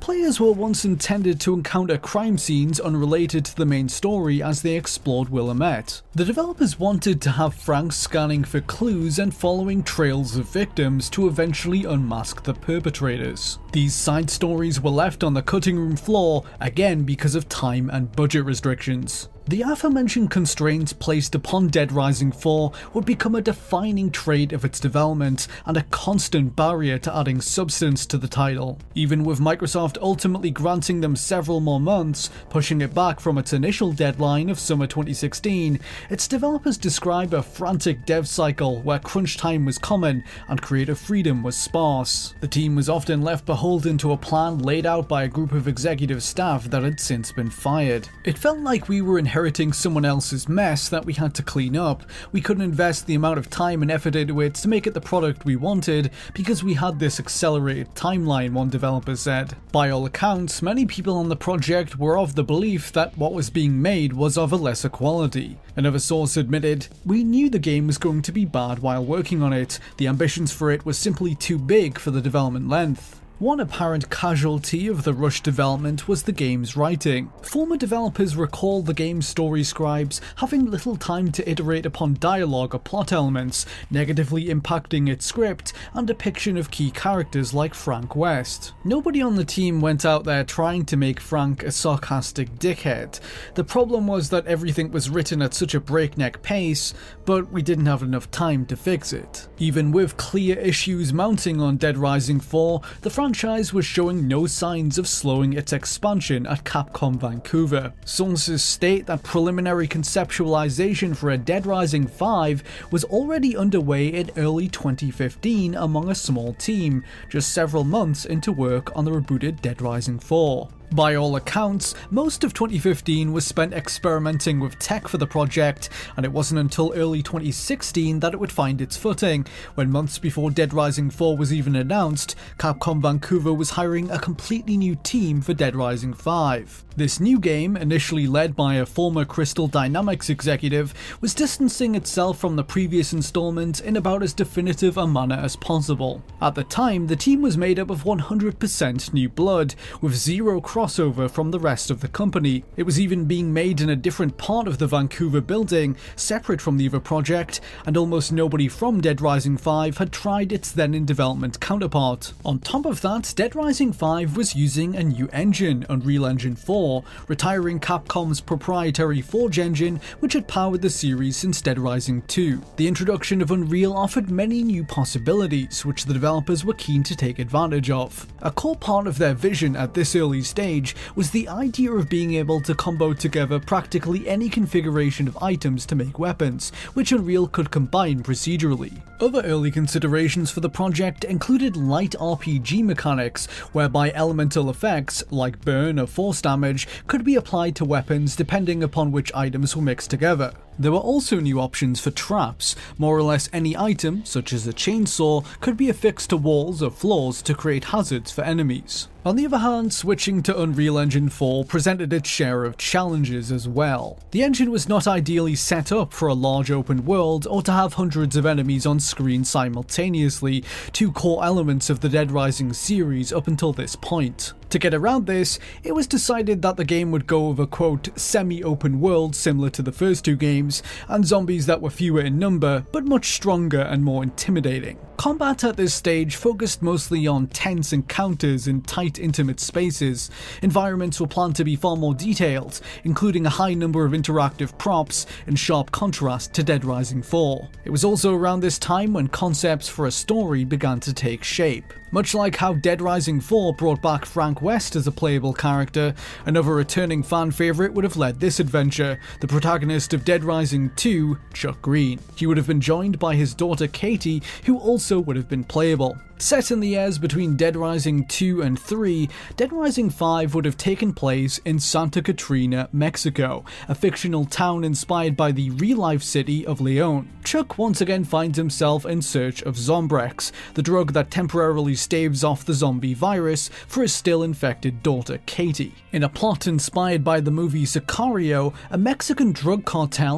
Players were once intended to encounter crime scenes unrelated to the main story as they explored Willamette. The developers wanted to have Frank scanning for clues and following trails of victims to eventually unmask the perpetrators. These side stories were left on the cutting room floor, again because of time and budget restrictions. The aforementioned constraints placed upon Dead Rising four would become a defining trait of its development and a constant barrier to adding substance to the title. Even with Microsoft ultimately granting them several more months, pushing it back from its initial deadline of summer twenty sixteen, its developers describe a frantic dev cycle where crunch time was common and creative freedom was sparse. The team was often left beholden to a plan laid out by a group of executive staff that had since been fired. It felt like we were inheriting someone else's mess that we had to clean up. We couldn't invest the amount of time and effort into it to make it the product we wanted because we had this accelerated timeline, one developer said. By all accounts, many people on the project were of the belief that what was being made was of a lesser quality. Another source admitted, "We knew the game was going to be bad while working on it. The ambitions for it were simply too big for the development length." One apparent casualty of the rushed development was the game's writing. Former developers recall the game's story scribes having little time to iterate upon dialogue or plot elements, negatively impacting its script and depiction of key characters like Frank West. Nobody on the team went out there trying to make Frank a sarcastic dickhead. The problem was that everything was written at such a breakneck pace, but we didn't have enough time to fix it. Even with clear issues mounting on Dead Rising four, the franchise was showing no signs of slowing its expansion at Capcom Vancouver. Sources state that preliminary conceptualization for a Dead Rising five was already underway in early twenty fifteen among a small team, just several months into work on the rebooted Dead Rising four. By all accounts, most of twenty fifteen was spent experimenting with tech for the project, and it wasn't until early twenty sixteen that it would find its footing, when months before Dead Rising four was even announced, Capcom Vancouver was hiring a completely new team for Dead Rising five. This new game, initially led by a former Crystal Dynamics executive, was distancing itself from the previous installment in about as definitive a manner as possible. At the time, the team was made up of one hundred percent new blood, with zero crossover from the rest of the company. It was even being made in a different part of the Vancouver building, separate from the other project, and almost nobody from Dead Rising five had tried its then in development counterpart. On top of that, Dead Rising five was using a new engine, Unreal Engine four, retiring Capcom's proprietary Forge engine which had powered the series since Dead Rising two. The introduction of Unreal offered many new possibilities, which the developers were keen to take advantage of. A core part of their vision at this early stage was the idea of being able to combo together practically any configuration of items to make weapons, which Unreal could combine procedurally. Other early considerations for the project included light R P G mechanics, whereby elemental effects, like burn or force damage, could be applied to weapons depending upon which items were mixed together. There were also new options for traps. More or less any item, such as a chainsaw, could be affixed to walls or floors to create hazards for enemies. On the other hand, switching to Unreal Engine four presented its share of challenges as well. The engine was not ideally set up for a large open world or to have hundreds of enemies on screen simultaneously, two core elements of the Dead Rising series up until this point. To get around this, it was decided that the game would go with a quote semi-open world similar to the first two games, and zombies that were fewer in number but much stronger and more intimidating. Combat at this stage focused mostly on tense encounters in tight intimate spaces. Environments were planned to be far more detailed, including a high number of interactive props in sharp contrast to Dead Rising four. It was also around this time when concepts for a story began to take shape. Much like how Dead Rising four brought back Frank West as a playable character, another returning fan favourite would have led this adventure, the protagonist of Dead Rising two, Chuck Green. He would have been joined by his daughter Katie, who also would have been playable. Set in the years between Dead Rising two and three, Dead Rising five would have taken place in Santa Catrina, Mexico, a fictional town inspired by the real-life city of Leon. Chuck once again finds himself in search of Zombrex, the drug that temporarily staves off the zombie virus for his still-infected daughter Katie. In a plot inspired by the movie Sicario, a Mexican drug cartel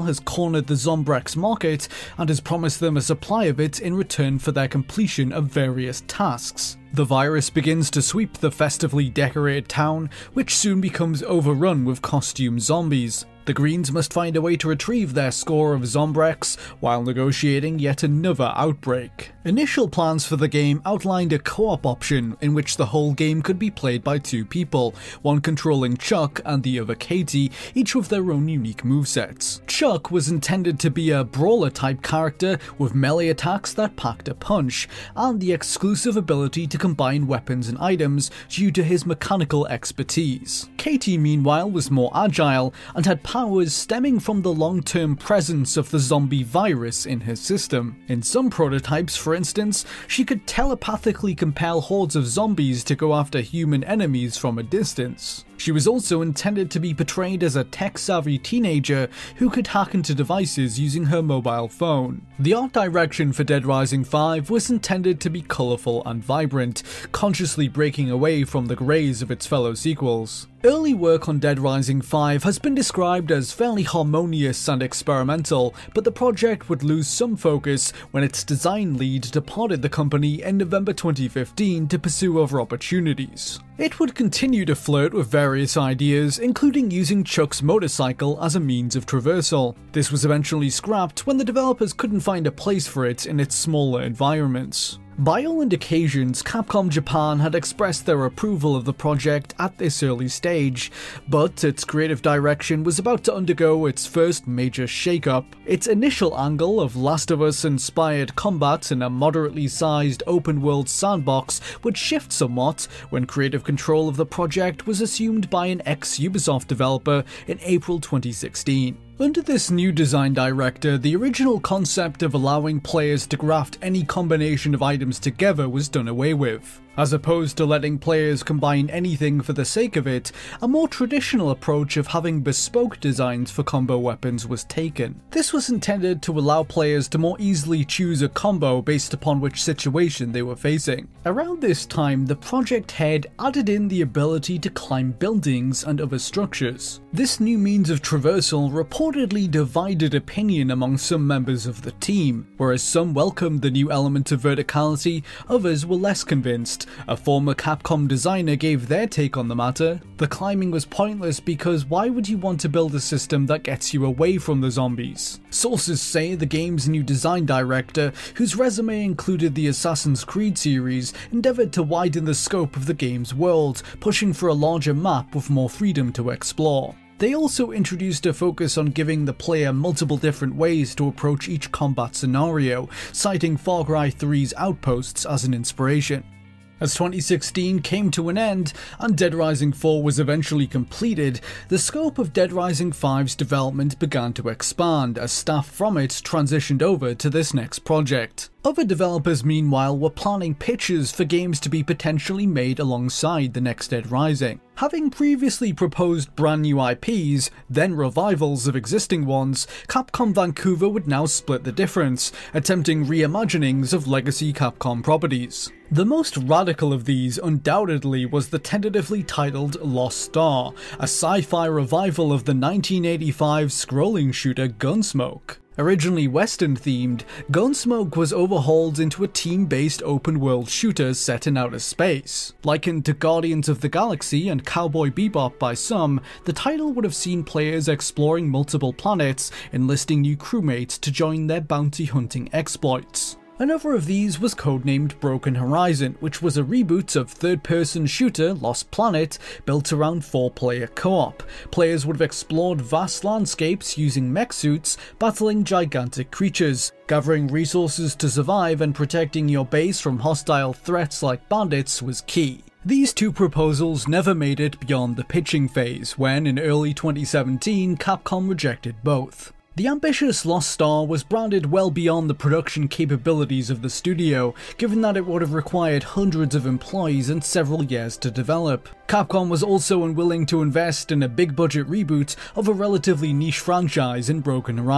has cornered the Zombrex market and has promised them a supply of it in return for their completion of various tasks. The virus begins to sweep the festively decorated town, which soon becomes overrun with costume zombies. The Greens must find a way to retrieve their score of Zombrex while negotiating yet another outbreak. Initial plans for the game outlined a co-op option in which the whole game could be played by two people, one controlling Chuck and the other Katie, each with their own unique movesets. Chuck was intended to be a brawler-type character with melee attacks that packed a punch, and the exclusive ability to combine weapons and items due to his mechanical expertise. Katie, meanwhile, was more agile and had powers stemming from the long-term presence of the zombie virus in her system. In some prototypes, for instance, she could telepathically compel hordes of zombies to go after human enemies from a distance. She was also intended to be portrayed as a tech-savvy teenager who could hack into devices using her mobile phone. The art direction for Dead Rising five was intended to be colourful and vibrant, consciously breaking away from the greys of its fellow sequels. Early work on Dead Rising five has been described as fairly harmonious and experimental, but the project would lose some focus when its design lead departed the company in November twenty fifteen to pursue other opportunities. It would continue to flirt with various ideas, including using Chuck's motorcycle as a means of traversal. This was eventually scrapped when the developers couldn't find a place for it in its smaller environments. By all indications, Capcom Japan had expressed their approval of the project at this early stage, but its creative direction was about to undergo its first major shakeup. Its initial angle of Last of Us-inspired combat in a moderately sized open-world sandbox would shift somewhat when creative control of the project was assumed by an ex-Ubisoft developer in April twenty sixteen. Under this new design director, the original concept of allowing players to graft any combination of items together was done away with. As opposed to letting players combine anything for the sake of it, a more traditional approach of having bespoke designs for combo weapons was taken. This was intended to allow players to more easily choose a combo based upon which situation they were facing. Around this time, the project head added in the ability to climb buildings and other structures. This new means of traversal reportedly divided opinion among some members of the team. Whereas some welcomed the new element of verticality, others were less convinced. A former Capcom designer gave their take on the matter. The climbing was pointless because why would you want to build a system that gets you away from the zombies? Sources say the game's new design director, whose resume included the Assassin's Creed series, endeavoured to widen the scope of the game's world, pushing for a larger map with more freedom to explore. They also introduced a focus on giving the player multiple different ways to approach each combat scenario, citing Far Cry three's Outposts as an inspiration. As twenty sixteen came to an end and Dead Rising four was eventually completed, the scope of Dead Rising five's development began to expand as staff from it transitioned over to this next project. Other developers meanwhile were planning pitches for games to be potentially made alongside the next Dead Rising. Having previously proposed brand new I Ps, then revivals of existing ones, Capcom Vancouver would now split the difference, attempting reimaginings of legacy Capcom properties. The most radical of these undoubtedly was the tentatively titled Lost Star, a sci-fi revival of the nineteen eighty-five scrolling shooter Gunsmoke. Originally Western-themed, Gunsmoke was overhauled into a team-based open-world shooter set in outer space. Likened to Guardians of the Galaxy and Cowboy Bebop by some, the title would have seen players exploring multiple planets, enlisting new crewmates to join their bounty-hunting exploits. Another of these was codenamed Broken Horizon, which was a reboot of third-person shooter Lost Planet built around four-player co-op. Players would have explored vast landscapes using mech suits, battling gigantic creatures, gathering resources to survive, and protecting your base from hostile threats like bandits was key. These two proposals never made it beyond the pitching phase, when in early twenty seventeen Capcom rejected both. The ambitious Lost Star was branded well beyond the production capabilities of the studio, given that it would have required hundreds of employees and several years to develop. Capcom was also unwilling to invest in a big-budget reboot of a relatively niche franchise in Broken Horizon.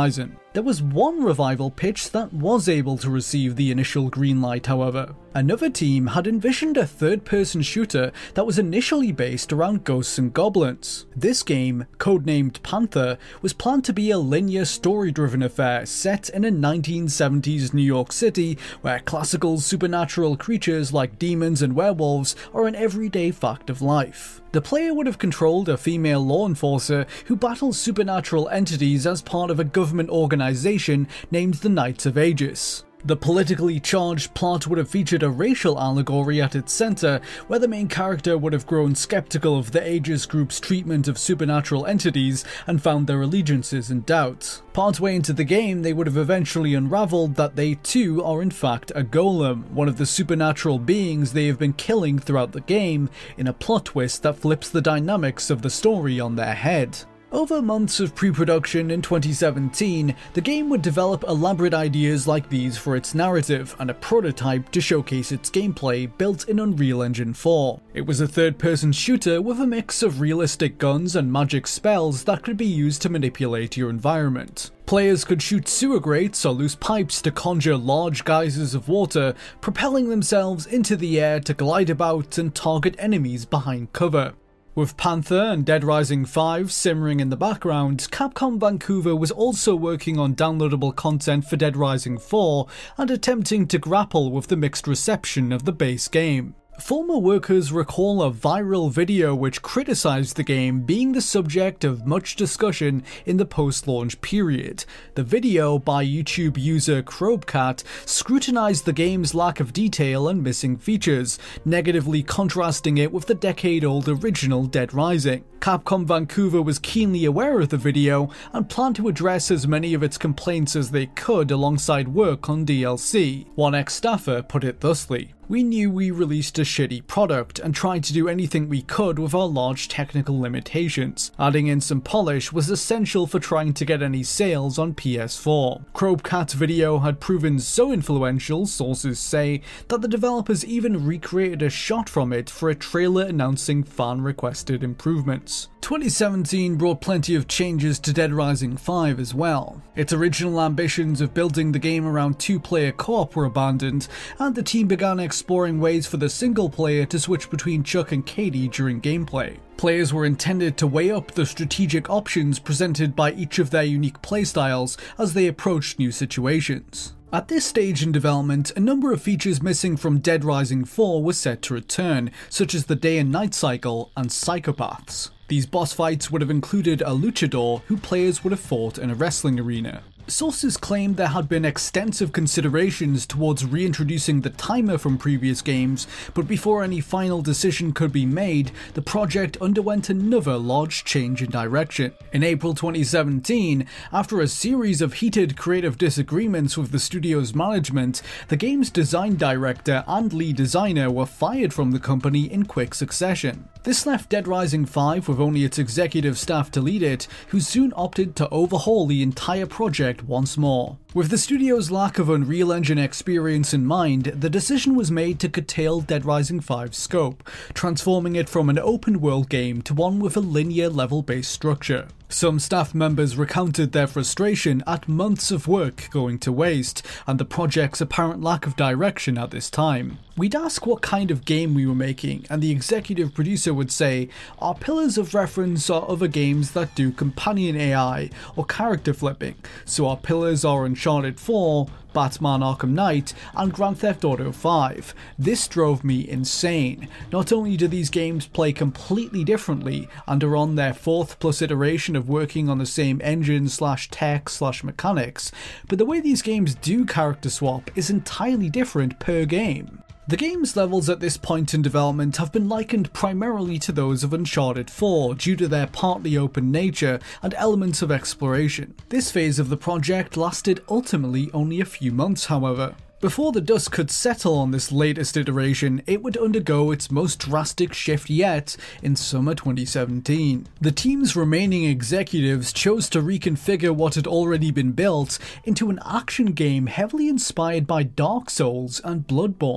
There was one revival pitch that was able to receive the initial green light, however. Another team had envisioned a third-person shooter that was initially based around ghosts and goblins. This game, codenamed Panther, was planned to be a linear story-driven affair set in a nineteen seventies New York City where classical supernatural creatures like demons and werewolves are an everyday fact of life. The player would have controlled a female law enforcer who battles supernatural entities as part of a government organization named the Knights of Aegis. The politically charged plot would have featured a racial allegory at its center, where the main character would have grown skeptical of the Aegis group's treatment of supernatural entities and found their allegiances in doubt. Partway into the game, they would have eventually unraveled that they too are in fact a golem, one of the supernatural beings they have been killing throughout the game, in a plot twist that flips the dynamics of the story on their head. Over months of pre-production in twenty seventeen, the game would develop elaborate ideas like these for its narrative and a prototype to showcase its gameplay built in Unreal Engine four. It was a third-person shooter with a mix of realistic guns and magic spells that could be used to manipulate your environment. Players could shoot sewer grates or loose pipes to conjure large geysers of water, propelling themselves into the air to glide about and target enemies behind cover. With Panther and Dead Rising five simmering in the background, Capcom Vancouver was also working on downloadable content for Dead Rising four and attempting to grapple with the mixed reception of the base game. Former workers recall a viral video which criticized the game being the subject of much discussion in the post-launch period. The video, by YouTube user Crobecat, scrutinized the game's lack of detail and missing features, negatively contrasting it with the decade-old original Dead Rising. Capcom Vancouver was keenly aware of the video and planned to address as many of its complaints as they could alongside work on D L C. One ex-staffer put it thusly: "We knew we released a shitty product and tried to do anything we could with our large technical limitations. Adding in some polish was essential for trying to get any sales on P S four. Crobecat's video had proven so influential, sources say, that the developers even recreated a shot from it for a trailer announcing fan-requested improvements. twenty seventeen brought plenty of changes to Dead Rising five as well. Its original ambitions of building the game around two-player co-op were abandoned, and the team began exploring ways for the single player to switch between Chuck and Katie during gameplay. Players were intended to weigh up the strategic options presented by each of their unique playstyles as they approached new situations. At this stage in development, a number of features missing from Dead Rising four were set to return, such as the day and night cycle and psychopaths. These boss fights would have included a luchador who players would have fought in a wrestling arena. Sources claimed there had been extensive considerations towards reintroducing the timer from previous games, but before any final decision could be made, the project underwent another large change in direction. In April twenty seventeen, after a series of heated creative disagreements with the studio's management, the game's design director and lead designer were fired from the company in quick succession. This left Dead Rising five with only its executive staff to lead it, who soon opted to overhaul the entire project once more. With the studio's lack of Unreal Engine experience in mind, the decision was made to curtail Dead Rising five's scope, transforming it from an open-world game to one with a linear level-based structure. Some staff members recounted their frustration at months of work going to waste, and the project's apparent lack of direction at this time. We'd ask what kind of game we were making, and the executive producer would say, "Our pillars of reference are other games that do companion A I or character flipping, so our pillars are Uncharted four, Batman Arkham Knight, and Grand Theft Auto five. This drove me insane. Not only do these games play completely differently and are on their fourth plus iteration of working on the same engine slash tech slash mechanics, but the way these games do character swap is entirely different per game." The game's levels at this point in development have been likened primarily to those of Uncharted four due to their partly open nature and elements of exploration. This phase of the project lasted ultimately only a few months, however. Before the dust could settle on this latest iteration, it would undergo its most drastic shift yet in summer twenty seventeen. The team's remaining executives chose to reconfigure what had already been built into an action game heavily inspired by Dark Souls and Bloodborne.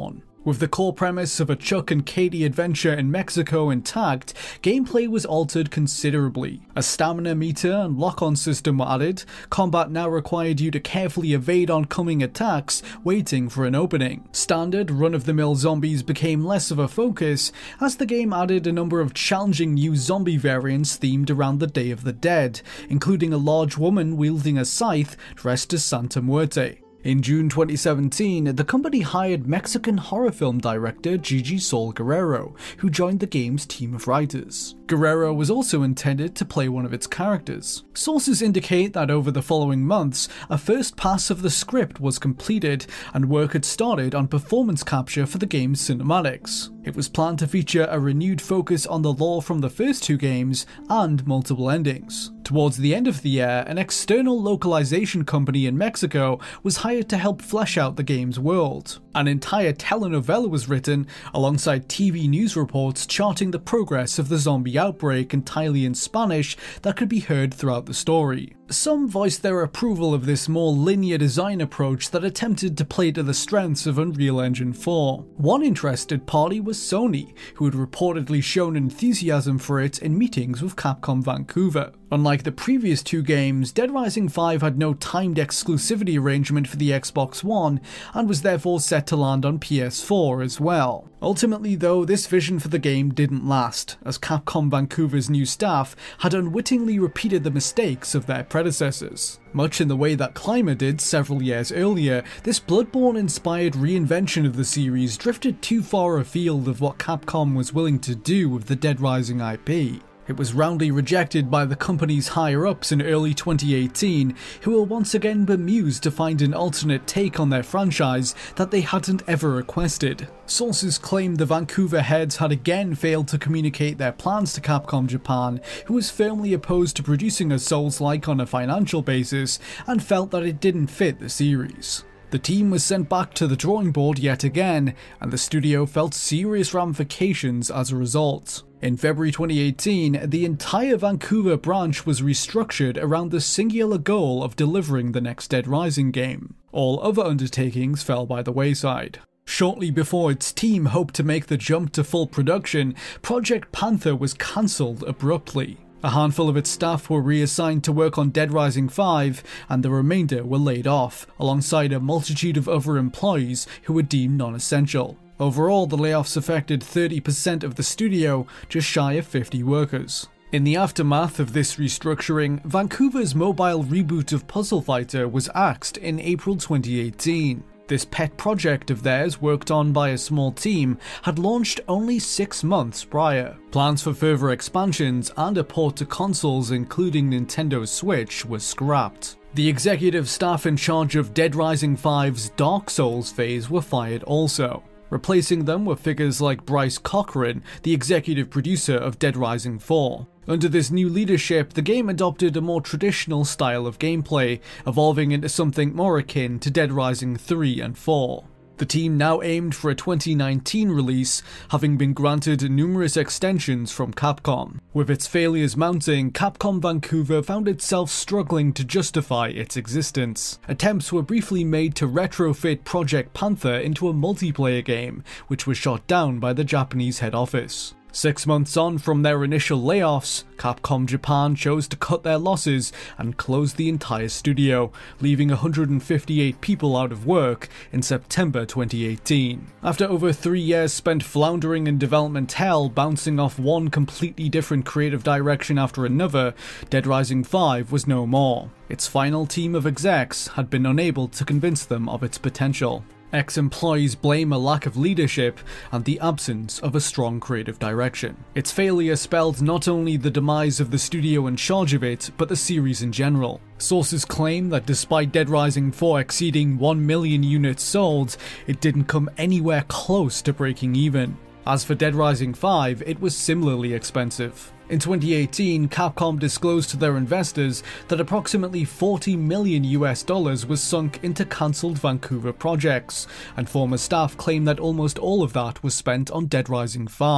With the core premise of a Chuck and Katie adventure in Mexico intact, gameplay was altered considerably. A stamina meter and lock-on system were added. Combat now required you to carefully evade oncoming attacks, waiting for an opening. Standard run-of-the-mill zombies became less of a focus, as the game added a number of challenging new zombie variants themed around the Day of the Dead, including a large woman wielding a scythe dressed as Santa Muerte. In June twenty seventeen, the company hired Mexican horror film director Gigi Sol Guerrero, who joined the game's team of writers. Guerrero was also intended to play one of its characters. Sources indicate that over the following months, a first pass of the script was completed, and work had started on performance capture for the game's cinematics. It was planned to feature a renewed focus on the lore from the first two games and multiple endings. Towards the end of the year, an external localization company in Mexico was hired to help flesh out the game's world. An entire telenovela was written, alongside T V news reports charting the progress of the zombie outbreak entirely in Spanish that could be heard throughout the story. Some voiced their approval of this more linear design approach that attempted to play to the strengths of Unreal Engine four. One interested party was Sony, who had reportedly shown enthusiasm for it in meetings with Capcom Vancouver. Unlike the previous two games, Dead Rising five had no timed exclusivity arrangement for the Xbox One, and was therefore set to land on P S four as well. Ultimately though, this vision for the game didn't last, as Capcom Vancouver's new staff had unwittingly repeated the mistakes of their predecessors. Much in the way that Climber did several years earlier, this Bloodborne-inspired reinvention of the series drifted too far afield of what Capcom was willing to do with the Dead Rising I P. It was roundly rejected by the company's higher-ups in early twenty eighteen, who were once again bemused to find an alternate take on their franchise that they hadn't ever requested. Sources claimed the Vancouver heads had again failed to communicate their plans to Capcom Japan, who was firmly opposed to producing a Souls-like on a financial basis, and felt that it didn't fit the series. The team was sent back to the drawing board yet again, and the studio felt serious ramifications as a result. In February twenty eighteen, the entire Vancouver branch was restructured around the singular goal of delivering the next Dead Rising game. All other undertakings fell by the wayside. Shortly before its team hoped to make the jump to full production, Project Panther was cancelled abruptly. A handful of its staff were reassigned to work on Dead Rising five, and the remainder were laid off, alongside a multitude of other employees who were deemed non-essential. Overall, the layoffs affected thirty percent of the studio, just shy of fifty workers. In the aftermath of this restructuring, Vancouver's mobile reboot of Puzzle Fighter was axed in April twenty eighteen. This pet project of theirs, worked on by a small team, had launched only six months prior. Plans for further expansions and a port to consoles including Nintendo Switch were scrapped. The executive staff in charge of Dead Rising five's Dark Souls phase were fired also. Replacing them were figures like Bryce Cochran, the executive producer of Dead Rising four. Under this new leadership, the game adopted a more traditional style of gameplay, evolving into something more akin to Dead Rising three and four. The team now aimed for a twenty nineteen release, having been granted numerous extensions from Capcom. With its failures mounting, Capcom Vancouver found itself struggling to justify its existence. Attempts were briefly made to retrofit Project Panther into a multiplayer game, which was shot down by the Japanese head office. Six months on from their initial layoffs, Capcom Japan chose to cut their losses and close the entire studio, leaving one hundred fifty-eight people out of work in September twenty eighteen. After over three years spent floundering in development hell, bouncing off one completely different creative direction after another, Dead Rising five was no more. Its final team of execs had been unable to convince them of its potential. Ex-employees blame a lack of leadership and the absence of a strong creative direction. Its failure spelled not only the demise of the studio in charge of it, but the series in general. Sources claim that despite Dead Rising four exceeding one million units sold, it didn't come anywhere close to breaking even. As for Dead Rising five, it was similarly expensive. In twenty eighteen, Capcom disclosed to their investors that approximately forty million US dollars was sunk into cancelled Vancouver projects, and former staff claim that almost all of that was spent on Dead Rising five.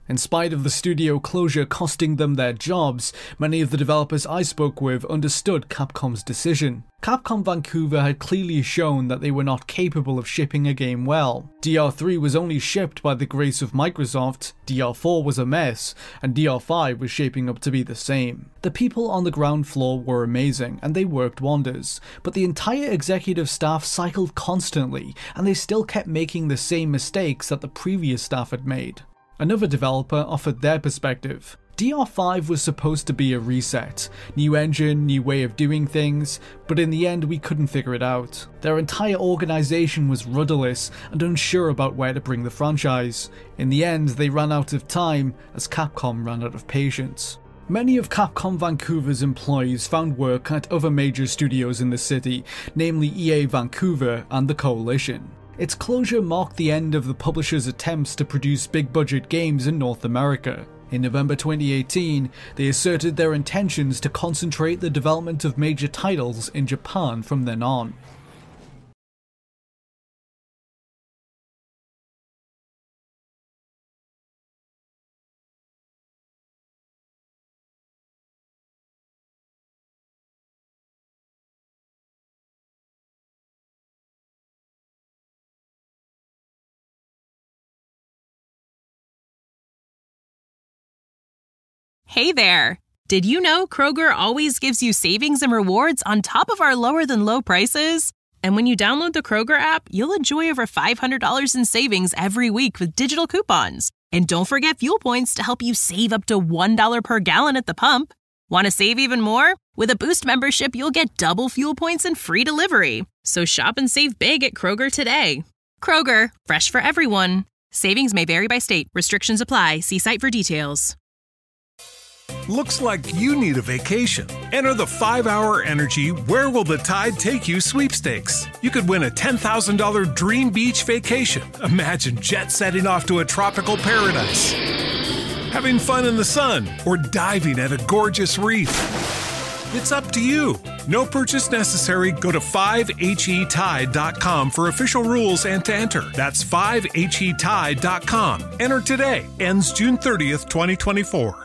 In spite of the studio closure costing them their jobs, many of the developers I spoke with understood Capcom's decision. Capcom Vancouver had clearly shown that they were not capable of shipping a game well. D R three was only shipped by the grace of Microsoft, D R four was a mess, and D R five was shaping up to be the same. The people on the ground floor were amazing, and they worked wonders, but the entire executive staff cycled constantly, and they still kept making the same mistakes that the previous staff had made. Another developer offered their perspective. D R five was supposed to be a reset, new engine, new way of doing things, but in the end we couldn't figure it out. Their entire organization was rudderless and unsure about where to bring the franchise. In the end, they ran out of time as Capcom ran out of patience. Many of Capcom Vancouver's employees found work at other major studios in the city, namely E A Vancouver and the Coalition. Its closure marked the end of the publisher's attempts to produce big-budget games in North America. In November twenty eighteen, they asserted their intentions to concentrate the development of major titles in Japan from then on. Hey there! Did you know Kroger always gives you savings and rewards on top of our lower-than-low prices? And when you download the Kroger app, you'll enjoy over five hundred dollars in savings every week with digital coupons. And don't forget fuel points to help you save up to one dollar per gallon at the pump. Want to save even more? With a Boost membership, you'll get double fuel points and free delivery. So shop and save big at Kroger today. Kroger, fresh for everyone. Savings may vary by state. Restrictions apply. See site for details. Looks like you need a vacation. Enter the five hour Energy Where Will the Tide Take You sweepstakes. You could win a ten thousand dollars dream beach vacation. Imagine jet setting off to a tropical paradise, having fun in the sun, or diving at a gorgeous reef. It's up to you. No purchase necessary. Go to five H E tide dot com for official rules and to enter. That's five H E tide dot com. Enter today. Ends June thirtieth, twenty twenty-four.